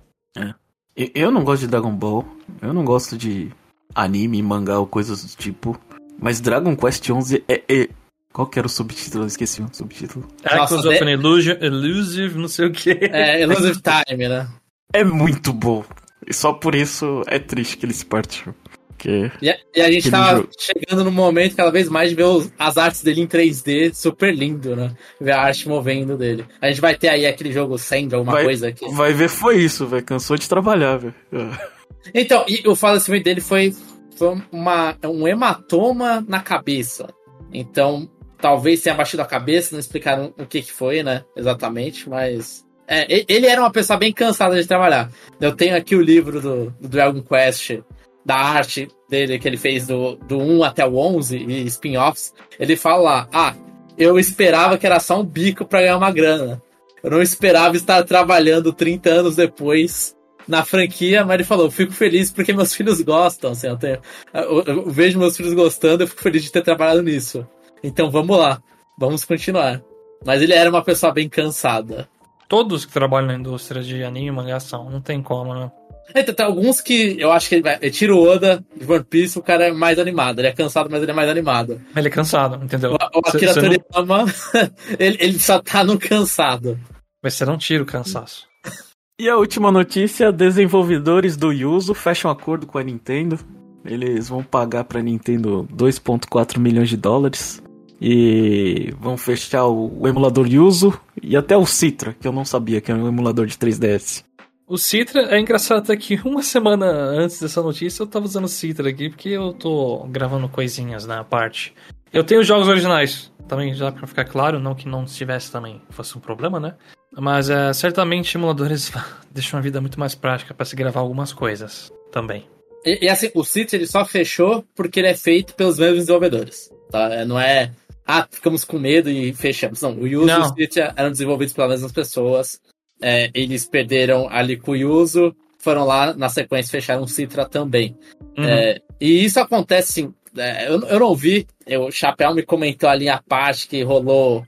Eu não gosto de Dragon Ball, eu não gosto de anime, mangá ou coisas do tipo, mas Dragon Quest 11 Qual que era o subtítulo? Eu esqueci o subtítulo.
Echoes of an Elusive, não sei o que.
Elusive Time, né?
É muito bom. E só por isso é triste que ele se partiu.
E a gente tá chegando no momento cada vez mais de ver as artes dele em 3D super lindo, né? Ver a arte movendo dele. A gente vai ter aí aquele jogo Send, alguma coisa aqui.
Vai ver, foi isso, velho. Cansou de trabalhar, velho.
Então, e o falecimento dele foi um hematoma na cabeça. Então, talvez tenha batido a cabeça, não explicaram o que foi, né? Exatamente, mas... ele era uma pessoa bem cansada de trabalhar. Eu tenho aqui o livro do Dragon Quest, da arte dele que ele fez do 1 até o 11 e spin-offs. Ele fala lá, eu esperava que era só um bico pra ganhar uma grana. Eu não esperava estar trabalhando 30 anos depois na franquia, mas ele falou, eu fico feliz porque meus filhos gostam. Assim, eu vejo meus filhos gostando, eu fico feliz de ter trabalhado nisso. Então vamos lá, vamos continuar. Mas ele era uma pessoa bem cansada.
Todos que trabalham na indústria de anime e mangá são, não tem como, né?
Então, tem alguns que eu acho que ele tira o Oda de One Piece, o cara é mais animado. Ele é cansado, mas ele é mais animado.
Ele é cansado, entendeu?
O Akira Toriyama, ele só tá no cansado.
Mas você não tira o cansaço.
E a última notícia, desenvolvedores do Yuzu fecham acordo com a Nintendo. Eles vão pagar pra Nintendo $2.4 milhões. E vão fechar o emulador Yuzu e até o Citra, que eu não sabia que era um emulador de 3DS.
O Citra é engraçado até que uma semana antes dessa notícia eu tava usando o Citra aqui, porque eu tô gravando coisinhas na parte. Eu tenho os jogos originais, também já pra ficar claro, não que não tivesse também fosse um problema, né? Mas certamente emuladores deixam a vida muito mais prática pra se gravar algumas coisas também.
E assim, o Citra ele só fechou porque ele é feito pelos mesmos desenvolvedores, tá? Não é, ficamos com medo e fechamos. Não, o Yuzu e o Citra eram desenvolvidos pelas mesmas pessoas. Eles perderam ali com o Yuzu, foram lá, na sequência, fecharam o Citra também. Uhum. E isso acontece, sim. Eu não vi, o Chapéu me comentou ali a parte que rolou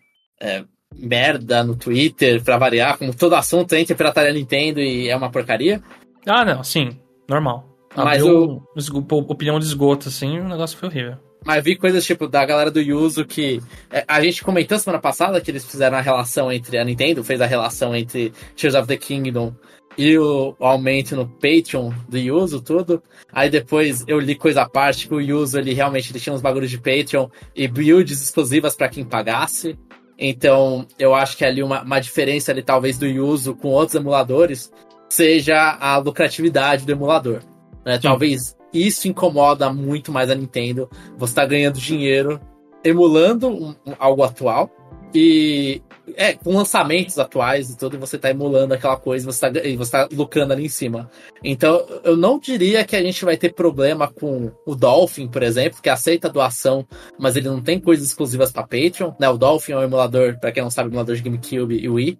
merda no Twitter, pra variar, como todo assunto entra pirataria Nintendo e é uma porcaria.
Não, sim, normal.
Mas
opinião de esgoto, assim, o negócio foi horrível.
Mas vi coisas tipo da galera do Yuzu que... a gente comentou semana passada que eles fizeram a relação entre... A Nintendo fez a relação entre Tears of the Kingdom e o aumento no Patreon do Yuzu, tudo. Aí depois eu li coisa à parte que o Yuzu, ele realmente tinha uns bagulhos de Patreon e builds exclusivas pra quem pagasse. Então eu acho que ali uma diferença ali talvez do Yuzu com outros emuladores seja a lucratividade do emulador. Né? Talvez isso incomoda muito mais a Nintendo. Você tá ganhando dinheiro emulando algo atual e com lançamentos atuais e tudo, você tá emulando aquela coisa e você tá lucrando ali em cima. Então eu não diria que a gente vai ter problema com o Dolphin, por exemplo, que aceita doação, mas ele não tem coisas exclusivas para Patreon, né? O Dolphin é um emulador, para quem não sabe, emulador de GameCube e Wii,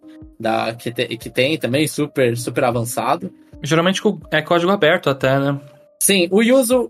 que tem também super, super avançado.
Geralmente é código aberto até, né?
Sim, o Yuzu,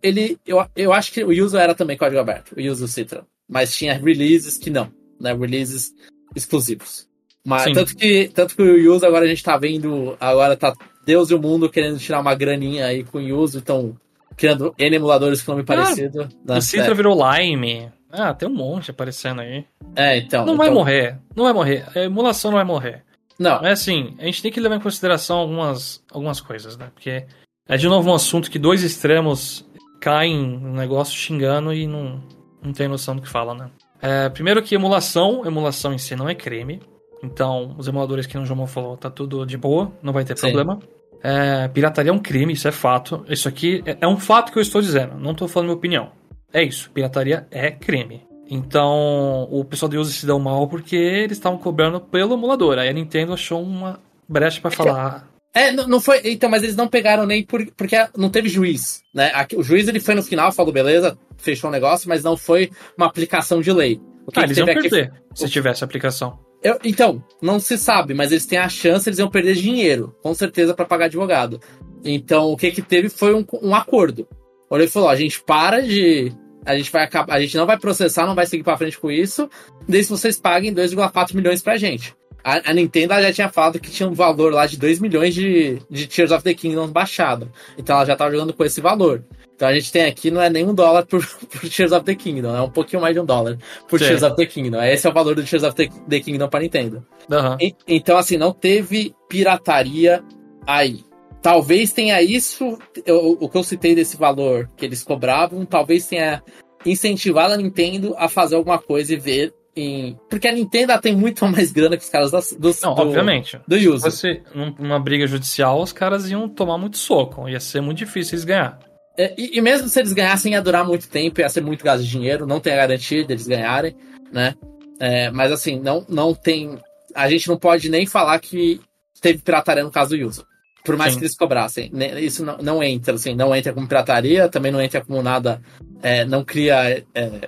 eu acho que o Yuzu era também código aberto, o Yuzu Citra. Mas tinha releases que não, né? Releases exclusivos. Mas tanto que o Yuzu agora a gente tá vendo, agora tá Deus e o mundo querendo tirar uma graninha aí com o Yuzu, então criando N emuladores com nome parecido.
O Citra virou Lime. Tem um monte aparecendo aí.
Então.
Vai morrer. Não vai morrer. A emulação não vai morrer.
Não.
Mas assim, a gente tem que levar em consideração algumas coisas, né? Porque é de novo um assunto que dois extremos caem no negócio xingando e não tem noção do que falam, né? Primeiro que emulação em si não é crime. Então, os emuladores que o João falou, tá tudo de boa, não vai ter problema. Pirataria é um crime, isso é fato. Isso aqui é um fato que eu estou dizendo, não estou falando minha opinião. É isso, pirataria é crime. Então, o pessoal do Yuzu se deu mal porque eles estavam cobrando pelo emulador. Aí a Nintendo achou uma brecha pra falar.
Não foi. Então, mas eles não pegaram nem porque não teve juiz, né? O juiz ele foi no final, falou beleza, fechou o negócio, mas não foi uma aplicação de lei.
Eles iam perder se tivesse aplicação.
Então, não se sabe, mas eles têm a chance, eles iam perder dinheiro, com certeza, pra pagar advogado. Então, o que teve foi um acordo. Ele falou, a gente para de... A gente não vai processar, não vai seguir pra frente com isso, desde que vocês paguem 2,4 milhões pra gente. A Nintendo já tinha falado que tinha um valor lá de 2 milhões de Tears of the Kingdom baixado. Então ela já tava jogando com esse valor. Então a gente tem aqui, não é nem $1 por Tears of the Kingdom, é um pouquinho mais de $1 por Tears of the Kingdom. Esse é o valor do Tears of the Kingdom pra Nintendo.
Uhum.
Então assim, não teve pirataria aí. Talvez tenha isso, o que eu citei desse valor que eles cobravam, talvez tenha incentivado a Nintendo a fazer alguma coisa e ver porque a Nintendo tem muito mais grana que os caras
obviamente.
Do Yuzu.
Se fosse numa briga judicial, os caras iam tomar muito soco, ia ser muito difícil eles ganhar.
E mesmo se eles ganhassem, ia durar muito tempo, ia ser muito gasto de dinheiro, não tem a garantia deles ganharem, né? Mas assim, não tem... A gente não pode nem falar que teve pirataria no caso do Yuzu. Por mais que eles cobrassem. Isso não entra, assim, não entra como pirataria, também não entra como nada, não cria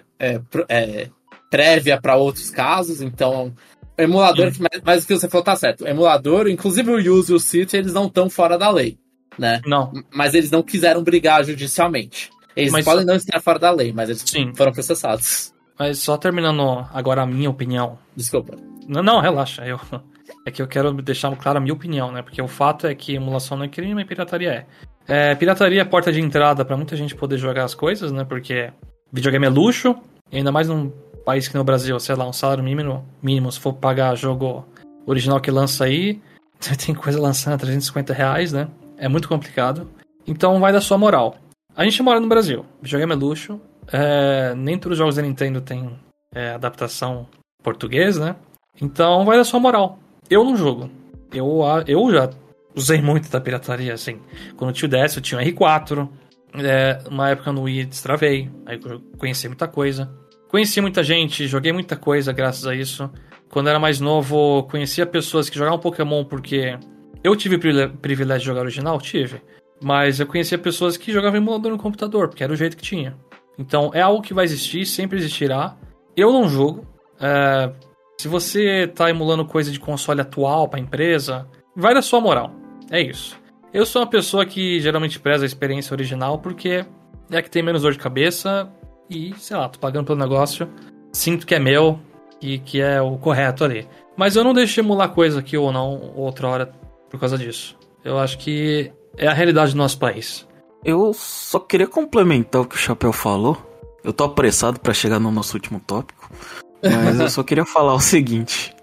prévia para outros casos, então emulador, mas o que você falou tá certo, emulador, inclusive o Yuzu e o Citra, eles não estão fora da lei, né?
Não.
Mas eles não quiseram brigar judicialmente. Eles podem não estar fora da lei, mas eles foram processados.
Mas só terminando agora a minha opinião.
Desculpa.
Não, relaxa, é que eu quero deixar claro a minha opinião, né? Porque o fato é que emulação não é crime e pirataria é. Pirataria é porta de entrada pra muita gente poder jogar as coisas, né? Porque videogame é luxo, e ainda mais num país que no Brasil, sei lá, um salário mínimo se for pagar jogo original que lança aí, tem coisa lançando a R$350, né? É muito complicado. Então vai da sua moral. A gente mora no Brasil, videogame é luxo, nem todos os jogos da Nintendo tem adaptação português, né? Então vai da sua moral. Eu não jogo. Eu já usei muito da pirataria, assim. Quando eu tinha o DS, eu tinha o R4. Uma época no Wii destravei. Aí eu conheci muita coisa. Conheci muita gente, joguei muita coisa graças a isso. Quando era mais novo, conhecia pessoas que jogavam Pokémon porque eu tive o privilégio de jogar original? Tive. Mas eu conhecia pessoas que jogavam emulador no computador, porque era o jeito que tinha. Então é algo que vai existir, sempre existirá. Eu não jogo. Se você tá emulando coisa de console atual pra empresa, vai da sua moral. É isso. Eu sou uma pessoa que geralmente preza a experiência original porque é a que tem menos dor de cabeça e, sei lá, tô pagando pelo negócio, sinto que é meu e que é o correto ali. Mas eu não deixo de emular coisa aqui ou não, outra hora, por causa disso. Eu acho que é a realidade do nosso país.
Eu só queria complementar o que o Chapéu falou. Eu tô apressado pra chegar no nosso último tópico, mas eu só queria falar o seguinte.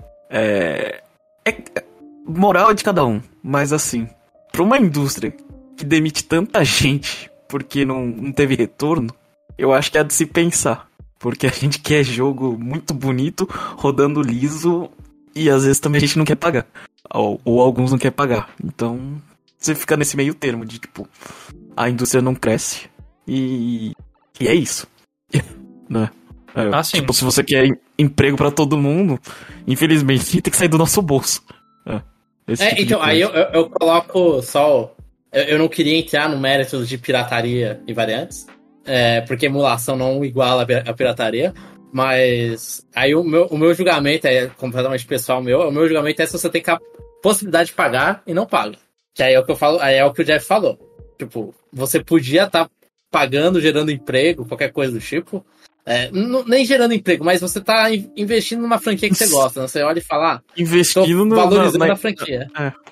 Moral é de cada um, mas assim, pra uma indústria que demite tanta gente porque não teve retorno, eu acho que é de se pensar. Porque a gente quer jogo muito bonito, rodando liso, e às vezes também a gente não quer pagar. Ou alguns não querem pagar. Então, você fica nesse meio termo de, tipo, a indústria não cresce, e é isso. Né? Tipo, se você quer emprego pra todo mundo, infelizmente tem que sair do nosso bolso.
Então, aí eu coloco só... Eu não queria entrar no mérito de pirataria e variantes, porque emulação não iguala a pirataria, mas aí o meu julgamento é completamente pessoal meu. O meu julgamento é se você tem a possibilidade de pagar e não paga. Que aí é o que eu falo, aí é o que o Jeff falou. Tipo, você podia estar pagando, gerando emprego, qualquer coisa do tipo. Nem gerando emprego, mas você tá investindo numa franquia que você gosta, né? Você olha e fala,
investindo
valorizando a franquia.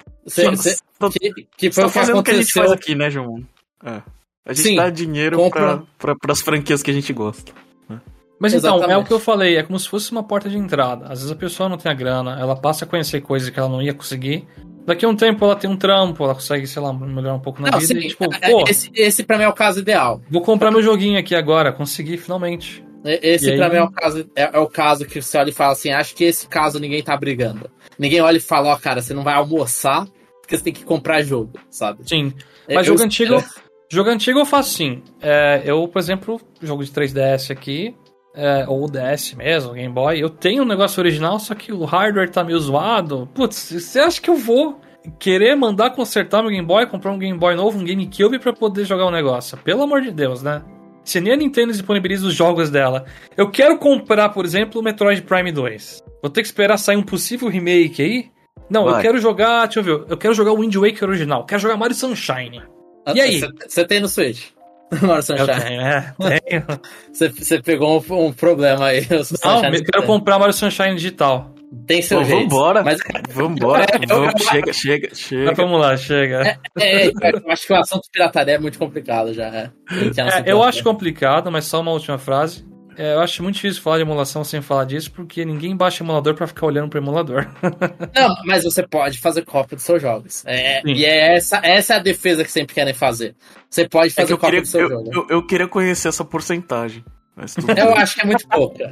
Que foi o que aconteceu. O que a gente faz aqui, né, João? A gente dá dinheiro pras franquias que a gente gosta.
Mas então, é o que eu falei, é como se fosse uma porta de entrada. Às vezes a pessoa não tem a grana, ela passa a conhecer coisas que ela não ia conseguir. Daqui a um tempo ela tem um trampo, ela consegue, sei lá, melhorar um pouco na vida.
Sim,
e, tipo,
esse pra mim é o caso ideal.
Vou comprar meu joguinho aqui agora, consegui finalmente.
Esse pra mim é o caso que você olha e fala assim, acho que esse caso ninguém tá brigando. Ninguém olha e fala, cara, você não vai almoçar porque você tem que comprar jogo, sabe?
Sim, mas jogo antigo eu faço sim. Eu, por exemplo, jogo de 3DS aqui, ou o DS mesmo, Game Boy, eu tenho um negócio original, só que o hardware tá meio zoado. Putz, você acha que eu vou querer mandar consertar meu Game Boy, comprar um Game Boy novo, um GameCube pra poder jogar o negócio? Pelo amor de Deus, né? Se nem a Nintendo disponibiliza os jogos dela. Eu quero comprar, por exemplo, o Metroid Prime 2. Vou ter que esperar sair um possível remake aí? Não, eu quero jogar... Deixa eu ver. Eu quero jogar o Wind Waker original. Quero jogar Mario Sunshine. E aí?
Você tem no Switch? Mario Sunshine.
Eu tenho.
Você pegou um problema aí.
Não, eu quero comprar Mario Sunshine digital.
Tem seu jeito.
Vambora.
Mas...
Vambora. Chega.
Vamos lá, chega.
Eu acho que o assunto de pirataria é muito complicado já.
Eu acho complicado, mas só uma última frase. Eu acho muito difícil falar de emulação sem falar disso, porque ninguém baixa emulador pra ficar olhando pro emulador.
Não, mas você pode fazer cópia dos seus jogos. E essa é a defesa que sempre querem fazer. Você pode fazer cópia do seu jogo.
Eu queria conhecer essa porcentagem. Mas
eu acho que é muito pouca.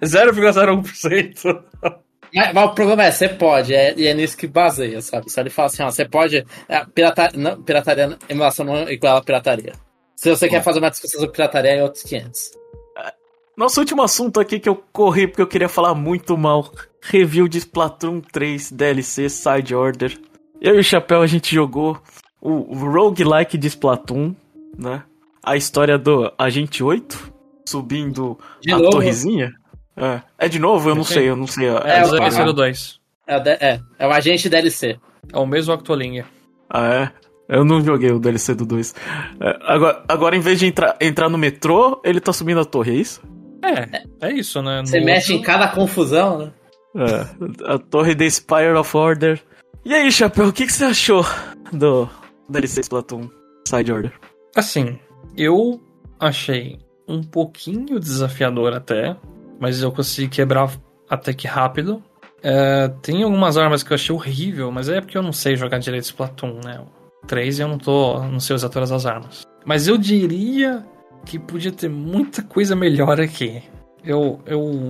0,01%.
Mas o problema é, você pode, e é nisso que baseia, sabe? Se ele fala assim, você pode... pirataria, emulação não é igual a pirataria. Se você quer fazer uma discussão sobre pirataria, é outros 500.
Nosso último assunto aqui que eu corri porque eu queria falar muito mal. Review de Splatoon 3 DLC Side Order. Eu e o Chapéu, a gente jogou o roguelike de Splatoon, né? A história do Agente 8 subindo a torrezinha. É de novo? Eu não sei.
É o DLC do 2.
É o Agente DLC.
É o mesmo Actualinha.
Eu não joguei o DLC do 2. Agora, em vez de entrar no metrô, ele tá subindo a torre, é isso?
É isso, né?
Você mexe em cada confusão, né?
A torre da Spire of Order. E aí, Chapéu, o que você achou do DLC Splatoon Side Order?
Assim, eu achei um pouquinho desafiador até, mas eu consegui quebrar até que rápido. Tem algumas armas que eu achei horrível, mas é porque eu não sei jogar direito Splatoon, né? 3 e eu não sei usar todas as armas. Mas eu diria que podia ter muita coisa melhor aqui. Eu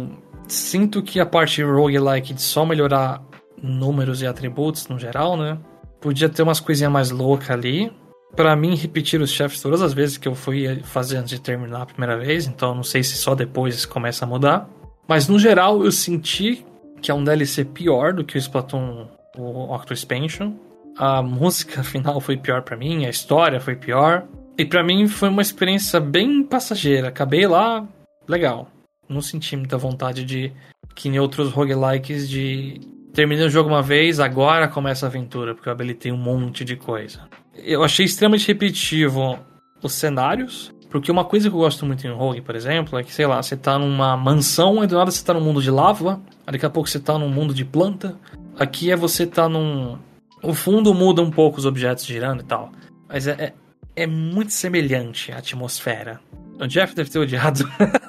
sinto que a parte roguelike de só melhorar números e atributos no geral, né? Podia ter umas coisinhas mais loucas ali. Pra mim, repetir os chefes todas as vezes que eu fui fazer antes de terminar a primeira vez. Então, não sei se só depois começa a mudar. Mas, no geral, eu senti que é um DLC pior do que o Splatoon, o Octo Expansion. A música final foi pior pra mim, a história foi pior. E pra mim foi uma experiência bem passageira. Acabei lá, legal. Não senti muita vontade de, que nem outros roguelikes, de terminei o jogo uma vez, agora começa a aventura, porque eu habilitei um monte de coisa. Eu achei extremamente repetitivo os cenários, porque uma coisa que eu gosto muito em rogue, por exemplo, é que, sei lá, você tá numa mansão e do nada você tá num mundo de lava, daqui a pouco você tá num mundo de planta, aqui é você tá num... O fundo muda um pouco os objetos girando e tal, mas é muito semelhante a atmosfera. O Jeff deve ter odiado.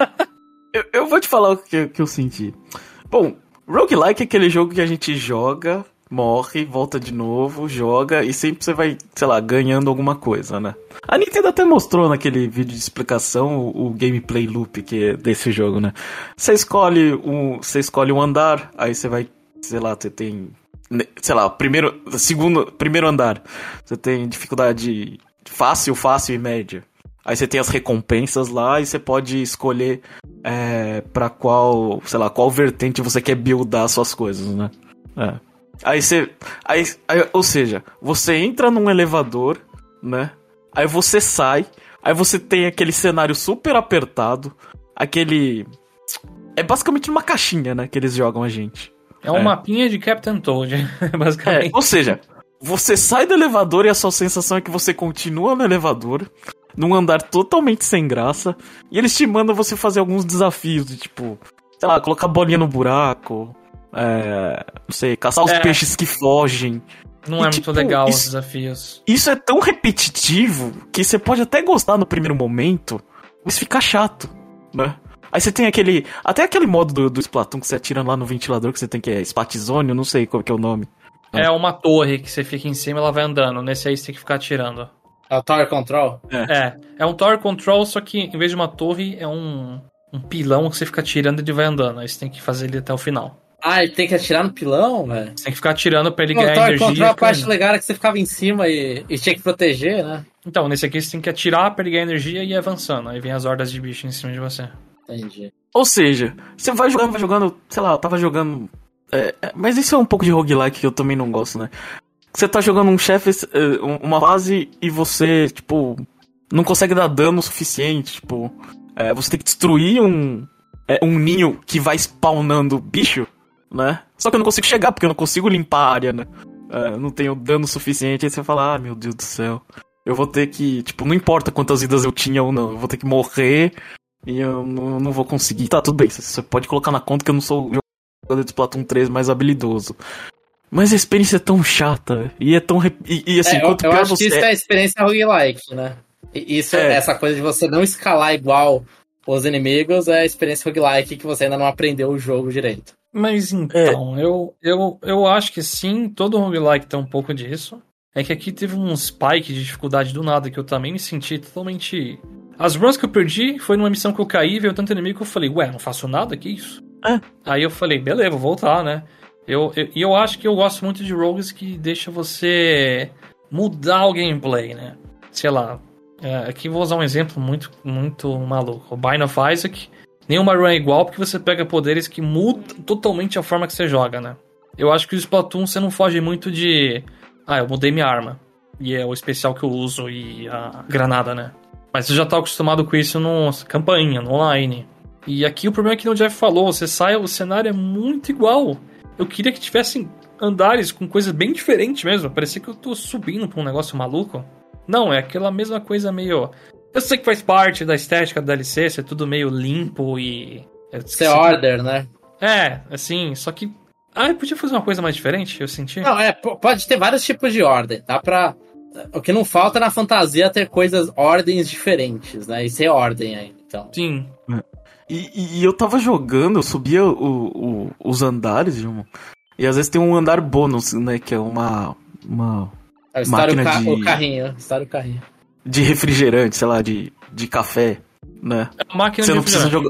Eu vou te falar o que eu senti. Bom, roguelike é aquele jogo que a gente joga, morre, volta de novo, joga e sempre você vai, sei lá, ganhando alguma coisa, né? A Nintendo até mostrou naquele vídeo de explicação o gameplay loop que é desse jogo, né? Você escolhe um andar, aí você vai, sei lá, você tem, sei lá, primeiro andar, você tem dificuldade fácil e média. Aí você tem as recompensas lá e você pode escolher pra qual, sei lá, qual vertente você quer buildar suas coisas, né? Aí você... ou seja, você entra num elevador, né? Aí você sai, aí você tem aquele cenário super apertado, aquele... É basicamente uma caixinha, né, que eles jogam a gente.
É um mapinha de Captain Toad, basicamente.
Ou seja, você sai do elevador e a sua sensação é que você continua no elevador, num andar totalmente sem graça, e eles te mandam você fazer alguns desafios, de tipo, sei lá, colocar bolinha no buraco, não sei, caçar os peixes que fogem.
Não é muito legal os desafios.
Isso é tão repetitivo que você pode até gostar no primeiro momento, mas fica chato, né? Aí você tem até aquele modo do Splatoon que você atira lá no ventilador, que você tem que é Spatizone, eu não sei qual que é o nome.
É uma torre que você fica em cima e ela vai andando. Nesse aí você tem que ficar atirando.
É o Tower Control?
É um Tower Control, só que em vez de uma torre, é um pilão que você fica atirando e ele vai andando. Aí você tem que fazer ele até o final.
Ah, ele tem que atirar no pilão, velho?
Você tem que ficar atirando pra ele ganhar
energia. O Tower
energia.
Control, a parte legal é que você ficava em cima e tinha que proteger, né?
Então, nesse aqui você tem que atirar pra ele ganhar energia e ir avançando. Aí vem as hordas de bicho em cima de você.
Entendi.
Ou seja, você vai jogando, sei lá, eu tava jogando... mas isso é um pouco de roguelike que eu também não gosto, né? Você tá jogando um chefe, uma fase, e você, tipo, não consegue dar dano o suficiente, tipo... você tem que destruir um ninho que vai spawnando bicho, né? Só que eu não consigo chegar, porque eu não consigo limpar a área, né? Eu não tenho dano suficiente, aí você fala, meu Deus do céu. Eu vou ter que, tipo, não importa quantas vidas eu tinha ou não, eu vou ter que morrer e eu não vou conseguir. Tá, tudo bem, você pode colocar na conta que eu não sou o jogador de Splatoon 3 mais habilidoso. Mas a experiência é tão chata, e é tão... E assim, quanto
eu
pior
acho que isso é a experiência roguelike, né? Isso essa coisa de você não escalar igual os inimigos é a experiência roguelike que você ainda não aprendeu o jogo direito.
Mas então, eu acho que sim, todo roguelike tem um pouco disso. É que aqui teve um spike de dificuldade do nada, que eu também me senti totalmente... As runs que eu perdi foi numa missão que eu caí, veio tanto inimigo que eu falei, não faço nada, que isso? Aí eu falei, beleza, vou voltar, né? E eu acho que eu gosto muito de rogues que deixa você mudar o gameplay, né? Sei lá, aqui vou usar um exemplo muito, muito maluco. O Bind of Isaac, nenhuma run é igual porque você pega poderes que mudam totalmente a forma que você joga, né? Eu acho que o Splatoon você não foge muito de... eu mudei minha arma. E é o especial que eu uso e a granada, né? Mas você já tá acostumado com isso no campainha, no online. E aqui o problema é que o Jeff falou, você sai, o cenário é muito igual. Eu queria que tivessem andares com coisas bem diferentes mesmo. Parecia que eu tô subindo pra um negócio maluco. Não, é aquela mesma coisa meio... Eu sei que faz parte da estética do DLC, ser tudo meio limpo e...
Ser order, né?
Assim, só que... podia fazer uma coisa mais diferente, eu senti.
Não, pode ter vários tipos de ordem, tá? O que não falta na fantasia é ter ordens diferentes, né? E ser ordem aí, então.
Sim.
E eu tava jogando, eu subia os andares, e às vezes tem um andar bônus, né? Que é uma máquina
o carrinho.
De refrigerante, sei lá, de café, né?
É uma máquina de refrigerante.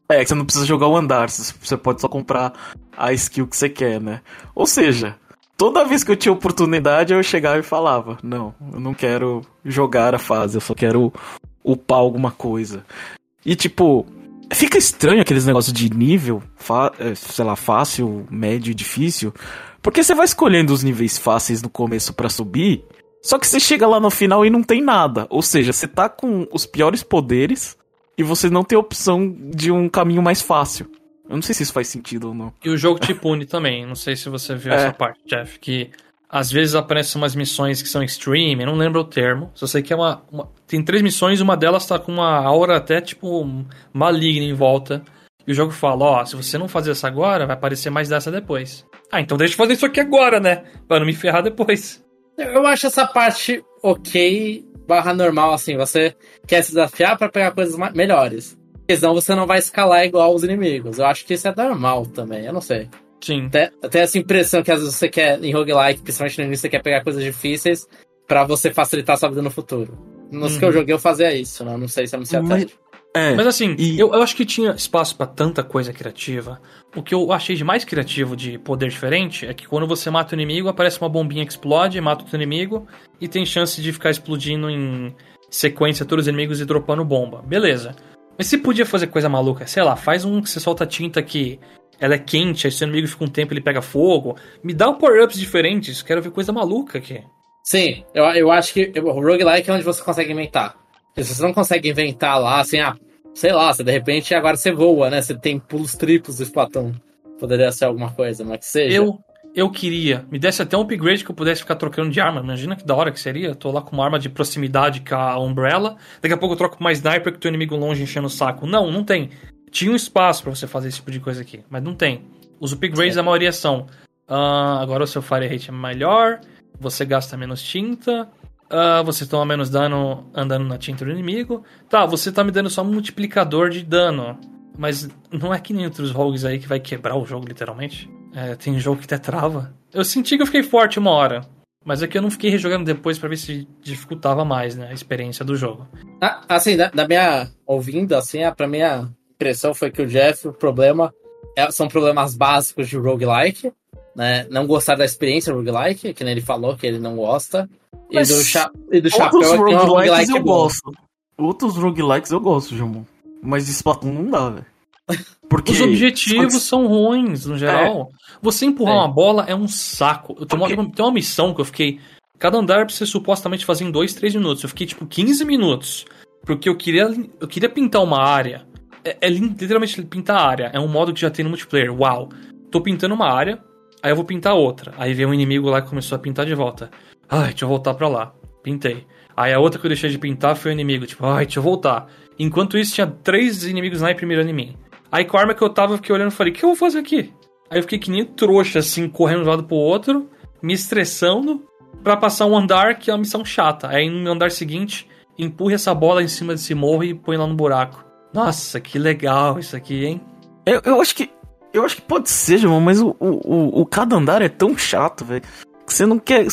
É, que você não precisa jogar o andar, você pode só comprar a skill que você quer, né? Ou seja, toda vez que eu tinha oportunidade, eu chegava e falava, não, eu não quero jogar a fase, eu só quero upar alguma coisa. E tipo, fica estranho aqueles negócios de nível, sei lá, fácil, médio e difícil, porque você vai escolhendo os níveis fáceis no começo pra subir, só que você chega lá no final e não tem nada. Ou seja, você tá com os piores poderes e você não tem opção de um caminho mais fácil. Eu não sei se isso faz sentido ou não.
E o jogo te pune também. Não sei se você viu essa parte, Jeff. Que às vezes aparecem umas missões que são extreme, eu não lembro o termo. Só sei que é tem 3 missões, uma delas tá com uma aura até tipo maligna em volta. E o jogo fala, se você não fazer essa agora, vai aparecer mais dessa depois. Ah, então deixa eu fazer isso aqui agora, né? Pra não me ferrar depois.
Eu acho essa parte ok, /normal, assim, você quer se desafiar pra pegar coisas melhores. Porque senão você não vai escalar igual os inimigos. Eu acho que isso é normal também, eu não sei.
Sim.
Até essa impressão que às vezes você quer, em roguelike, principalmente no início, você quer pegar coisas difíceis pra você facilitar a sua vida no futuro. Nos que eu joguei eu fazia isso, né? Não sei se é muito certo.
Mas assim, eu acho que tinha espaço pra tanta coisa criativa. O que eu achei de mais criativo de poder diferente é que quando você mata o inimigo, aparece uma bombinha que explode, mata o inimigo e tem chance de ficar explodindo em sequência todos os inimigos e dropando bomba. Beleza. Mas se podia fazer coisa maluca, sei lá, faz um que você solta tinta que ela é quente, aí se o inimigo fica um tempo ele pega fogo. Me dá power-ups diferentes, quero ver coisa maluca aqui.
Sim, eu acho que o roguelike é onde você consegue inventar. Se você não consegue inventar lá, assim, sei lá, se de repente agora você voa, né? Você tem pulos triplos do Splatoon. Poderia ser alguma coisa, mas que seja.
Eu queria, me desse até um upgrade que eu pudesse ficar trocando de arma. Imagina que da hora que seria. Eu tô lá com uma arma de proximidade com a Umbrella. Daqui a pouco eu troco com uma sniper que tem o inimigo longe enchendo o saco. Não tem. Tinha um espaço pra você fazer esse tipo de coisa aqui, mas não tem. Os upgrades, a maioria são agora o seu fire rate é melhor, você gasta menos tinta, você toma menos dano andando na tinta do inimigo. Tá, você tá me dando só um multiplicador de dano, mas não é que nem outros rogues aí que vai quebrar o jogo, literalmente. Tem jogo que até trava. Eu senti que eu fiquei forte uma hora, mas é que eu não fiquei rejogando depois pra ver se dificultava mais, né, a experiência do jogo.
Assim, da minha ouvindo, assim, pra minha impressão foi que o Jeff, o problema são problemas básicos de roguelike, né? Não gostar da experiência roguelike, que nem ele falou que ele não gosta.
Mas
e do chapéu é que é um roguelike
eu gosto. Outros roguelikes eu gosto, Jamon. Mas de Splatoon não dá, velho. Porque
os objetivos são ruins, no geral. Você empurrar uma bola é um saco. Tem uma missão que eu fiquei... Cada andar precisa supostamente fazer em 2-3 minutos. Eu fiquei, 15 minutos. Porque eu queria pintar uma área. Literalmente pintar a área. É um modo que já tem no multiplayer. Uau. Tô pintando uma área, aí eu vou pintar outra. Aí veio um inimigo lá que começou a pintar de volta. Ai, deixa eu voltar pra lá. Pintei. Aí a outra que eu deixei de pintar foi o inimigo. Deixa eu voltar. Enquanto isso, tinha 3 inimigos lá mirando em mim. Aí com a arma que eu tava, eu fiquei olhando e falei, o que eu vou fazer aqui? Aí eu fiquei que nem trouxa, assim, correndo de um lado pro outro, me estressando, pra passar um andar que é uma missão chata. Aí no andar seguinte, empurre essa bola em cima desse morro e põe lá no buraco. Nossa, que legal isso aqui, hein?
Eu acho que pode ser, João, mas o cada andar é tão chato, velho, que você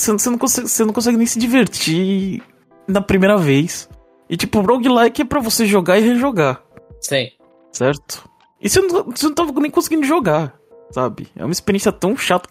não consegue nem se divertir na primeira vez. E o roguelike é pra você jogar e rejogar.
Sim.
Certo? E você não tava nem conseguindo jogar, sabe? É uma experiência tão chata.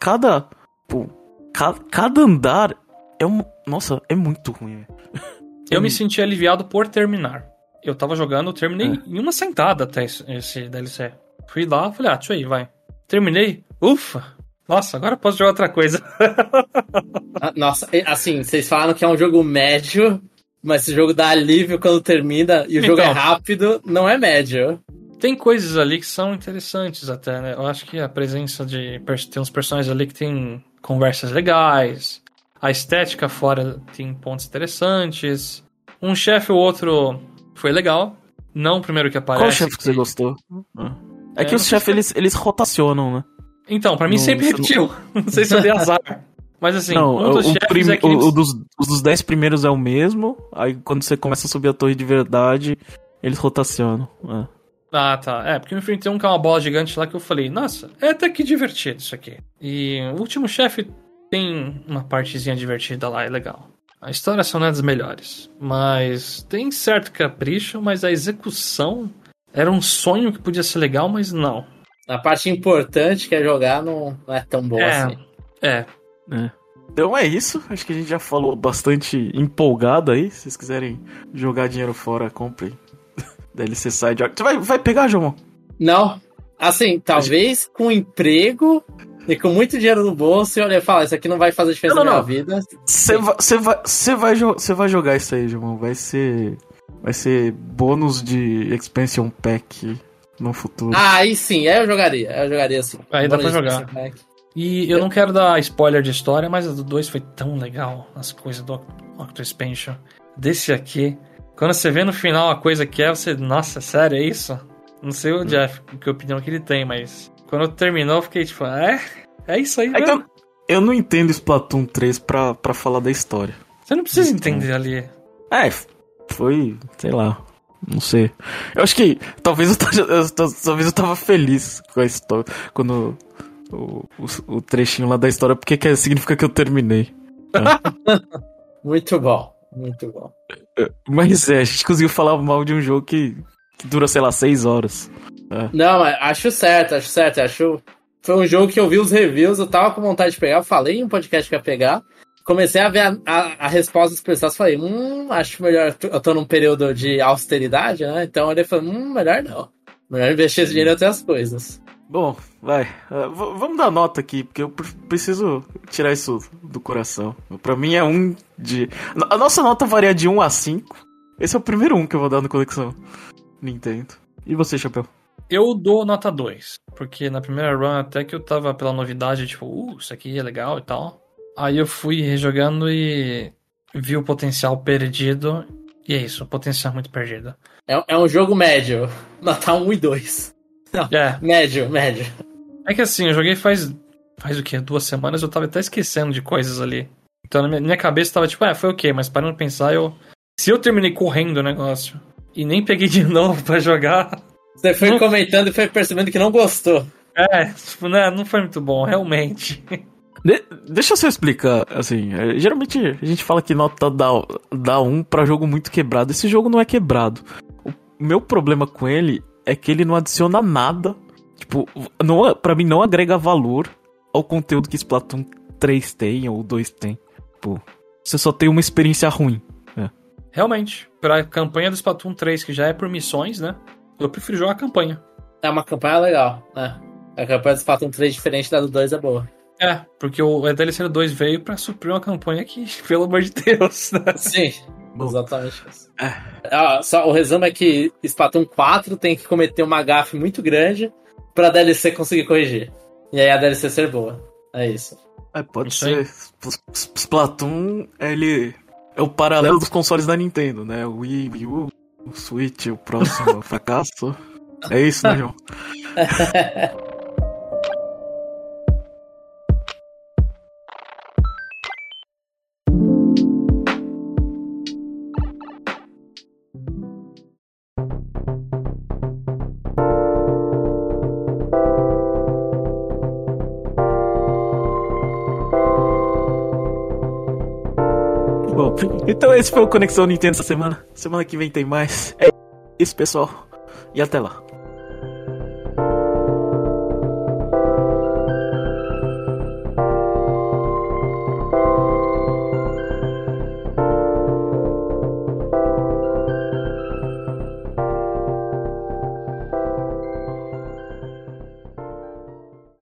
Cada andar é nossa, é muito ruim, velho.
Eu me senti aliviado por terminar. Eu tava jogando, eu terminei em uma sentada até esse DLC. Fui lá, falei, deixa aí, vai. Terminei, ufa. Nossa, agora eu posso jogar outra coisa.
Nossa, assim, vocês falaram que é um jogo médio, mas esse jogo dá alívio quando termina e o jogo é rápido, não é médio.
Tem coisas ali que são interessantes até, né? Eu acho que a presença tem uns personagens ali que tem conversas legais. A estética fora tem pontos interessantes. Um chefe ou outro foi legal. Não o primeiro que aparece.
Qual chefe que você gostou? É que os chefes, eles rotacionam, né?
Então, pra mim sempre repetiu. Não sei se eu dei azar. Mas assim,
um dos chefes é que os dos 10 primeiros é o mesmo. Aí quando você começa a subir a torre de verdade, eles rotacionam.
Ah, tá. Porque eu enfrentei um que é uma bola gigante lá que eu falei, nossa, é até que divertido isso aqui. E o último chefe tem uma partezinha divertida lá, é legal. A história são das melhores, mas tem certo capricho, mas a execução Era um sonho que podia ser legal, mas não.
A parte importante que é jogar não é tão boa assim.
É.
Então é isso. Acho que a gente já falou bastante empolgado aí. Se vocês quiserem jogar dinheiro fora, comprem. DLC Side Arc. Você vai pegar, João?
Não. Assim, talvez com emprego e com muito dinheiro no bolso, eu falar, isso aqui não vai fazer diferença na minha vida.
Você vai jogar isso aí, João. Vai ser bônus de Expansion Pack no futuro.
Aí sim, aí eu jogaria sim.
Aí dá pra jogar. E eu não quero dar spoiler de história, mas a do 2 foi tão legal, as coisas do Octo Expansion. Desse aqui, quando você vê no final a coisa que é, você... Nossa, sério, é isso? Não sei o Jeff, que opinião que ele tem, mas... Quando terminou, eu fiquei tipo... É isso aí, velho.
Eu não entendo Splatoon 3 pra falar da história.
Você não precisa entender ali.
Foi... Sei lá... Não sei. Eu acho que... Talvez eu tava feliz com a história... Quando... O trechinho lá da história, porque significa que eu terminei.
Muito bom.
Mas a gente conseguiu falar mal de um jogo que dura, sei lá, 6 horas.
Não, mas acho certo. Foi um jogo que eu vi os reviews, eu tava com vontade de pegar, eu falei em um podcast que ia pegar. Comecei a ver a resposta das pessoas, falei, acho melhor, eu tô num período de austeridade, né? Então ele falou, melhor não. Melhor investir esse dinheiro em outras coisas.
Bom, vai. Vamos dar nota aqui, porque eu preciso tirar isso do coração. Pra mim é 1 de... A nossa nota varia de 1 a 5. Esse é o primeiro 1 que eu vou dar no Conexão Nintendo. E você, Chapéu?
Eu dou nota 2. Porque na primeira run até que eu tava pela novidade, tipo, isso aqui é legal e tal. Aí eu fui rejogando e vi o potencial perdido. E é isso, o potencial muito perdido.
É um jogo médio. Nota 1 e 2. Não, médio.
É que assim, eu joguei faz o quê? 2 semanas, eu tava até esquecendo de coisas ali. Então na minha cabeça tava tipo, foi ok, mas parando pra pensar, se eu terminei correndo o negócio e nem peguei de novo pra jogar...
Você foi comentando e foi percebendo que não gostou.
Tipo, não foi muito bom, realmente.
Deixa eu só explicar, assim, geralmente a gente fala que nota dá 1 pra jogo muito quebrado. Esse jogo não é quebrado. O meu problema com ele é que ele não adiciona nada. Tipo, pra mim não agrega valor ao conteúdo que Splatoon 3 tem ou 2 tem. Tipo, você só tem uma experiência ruim.
Realmente, pra campanha do Splatoon 3, que já é por missões, né? Eu prefiro jogar a campanha.
É uma campanha legal, né? A campanha do Splatoon 3, diferente da do 2, é boa.
Porque o DLC 2 veio pra suprir uma campanha que, pelo amor de Deus, né?
Sim, exatamente isso. Só o resumo é que Splatoon 4 tem que cometer uma gafe muito grande pra DLC conseguir corrigir. E aí a DLC ser boa. É isso.
Pode ser. Splatoon, ele é o paralelo dos consoles da Nintendo, né? O Wii U, o Switch, o próximo fracasso. É isso, né, João? Bom, então esse foi o Conexão Nintendo essa semana. Semana que vem tem mais. É isso, pessoal. E até lá.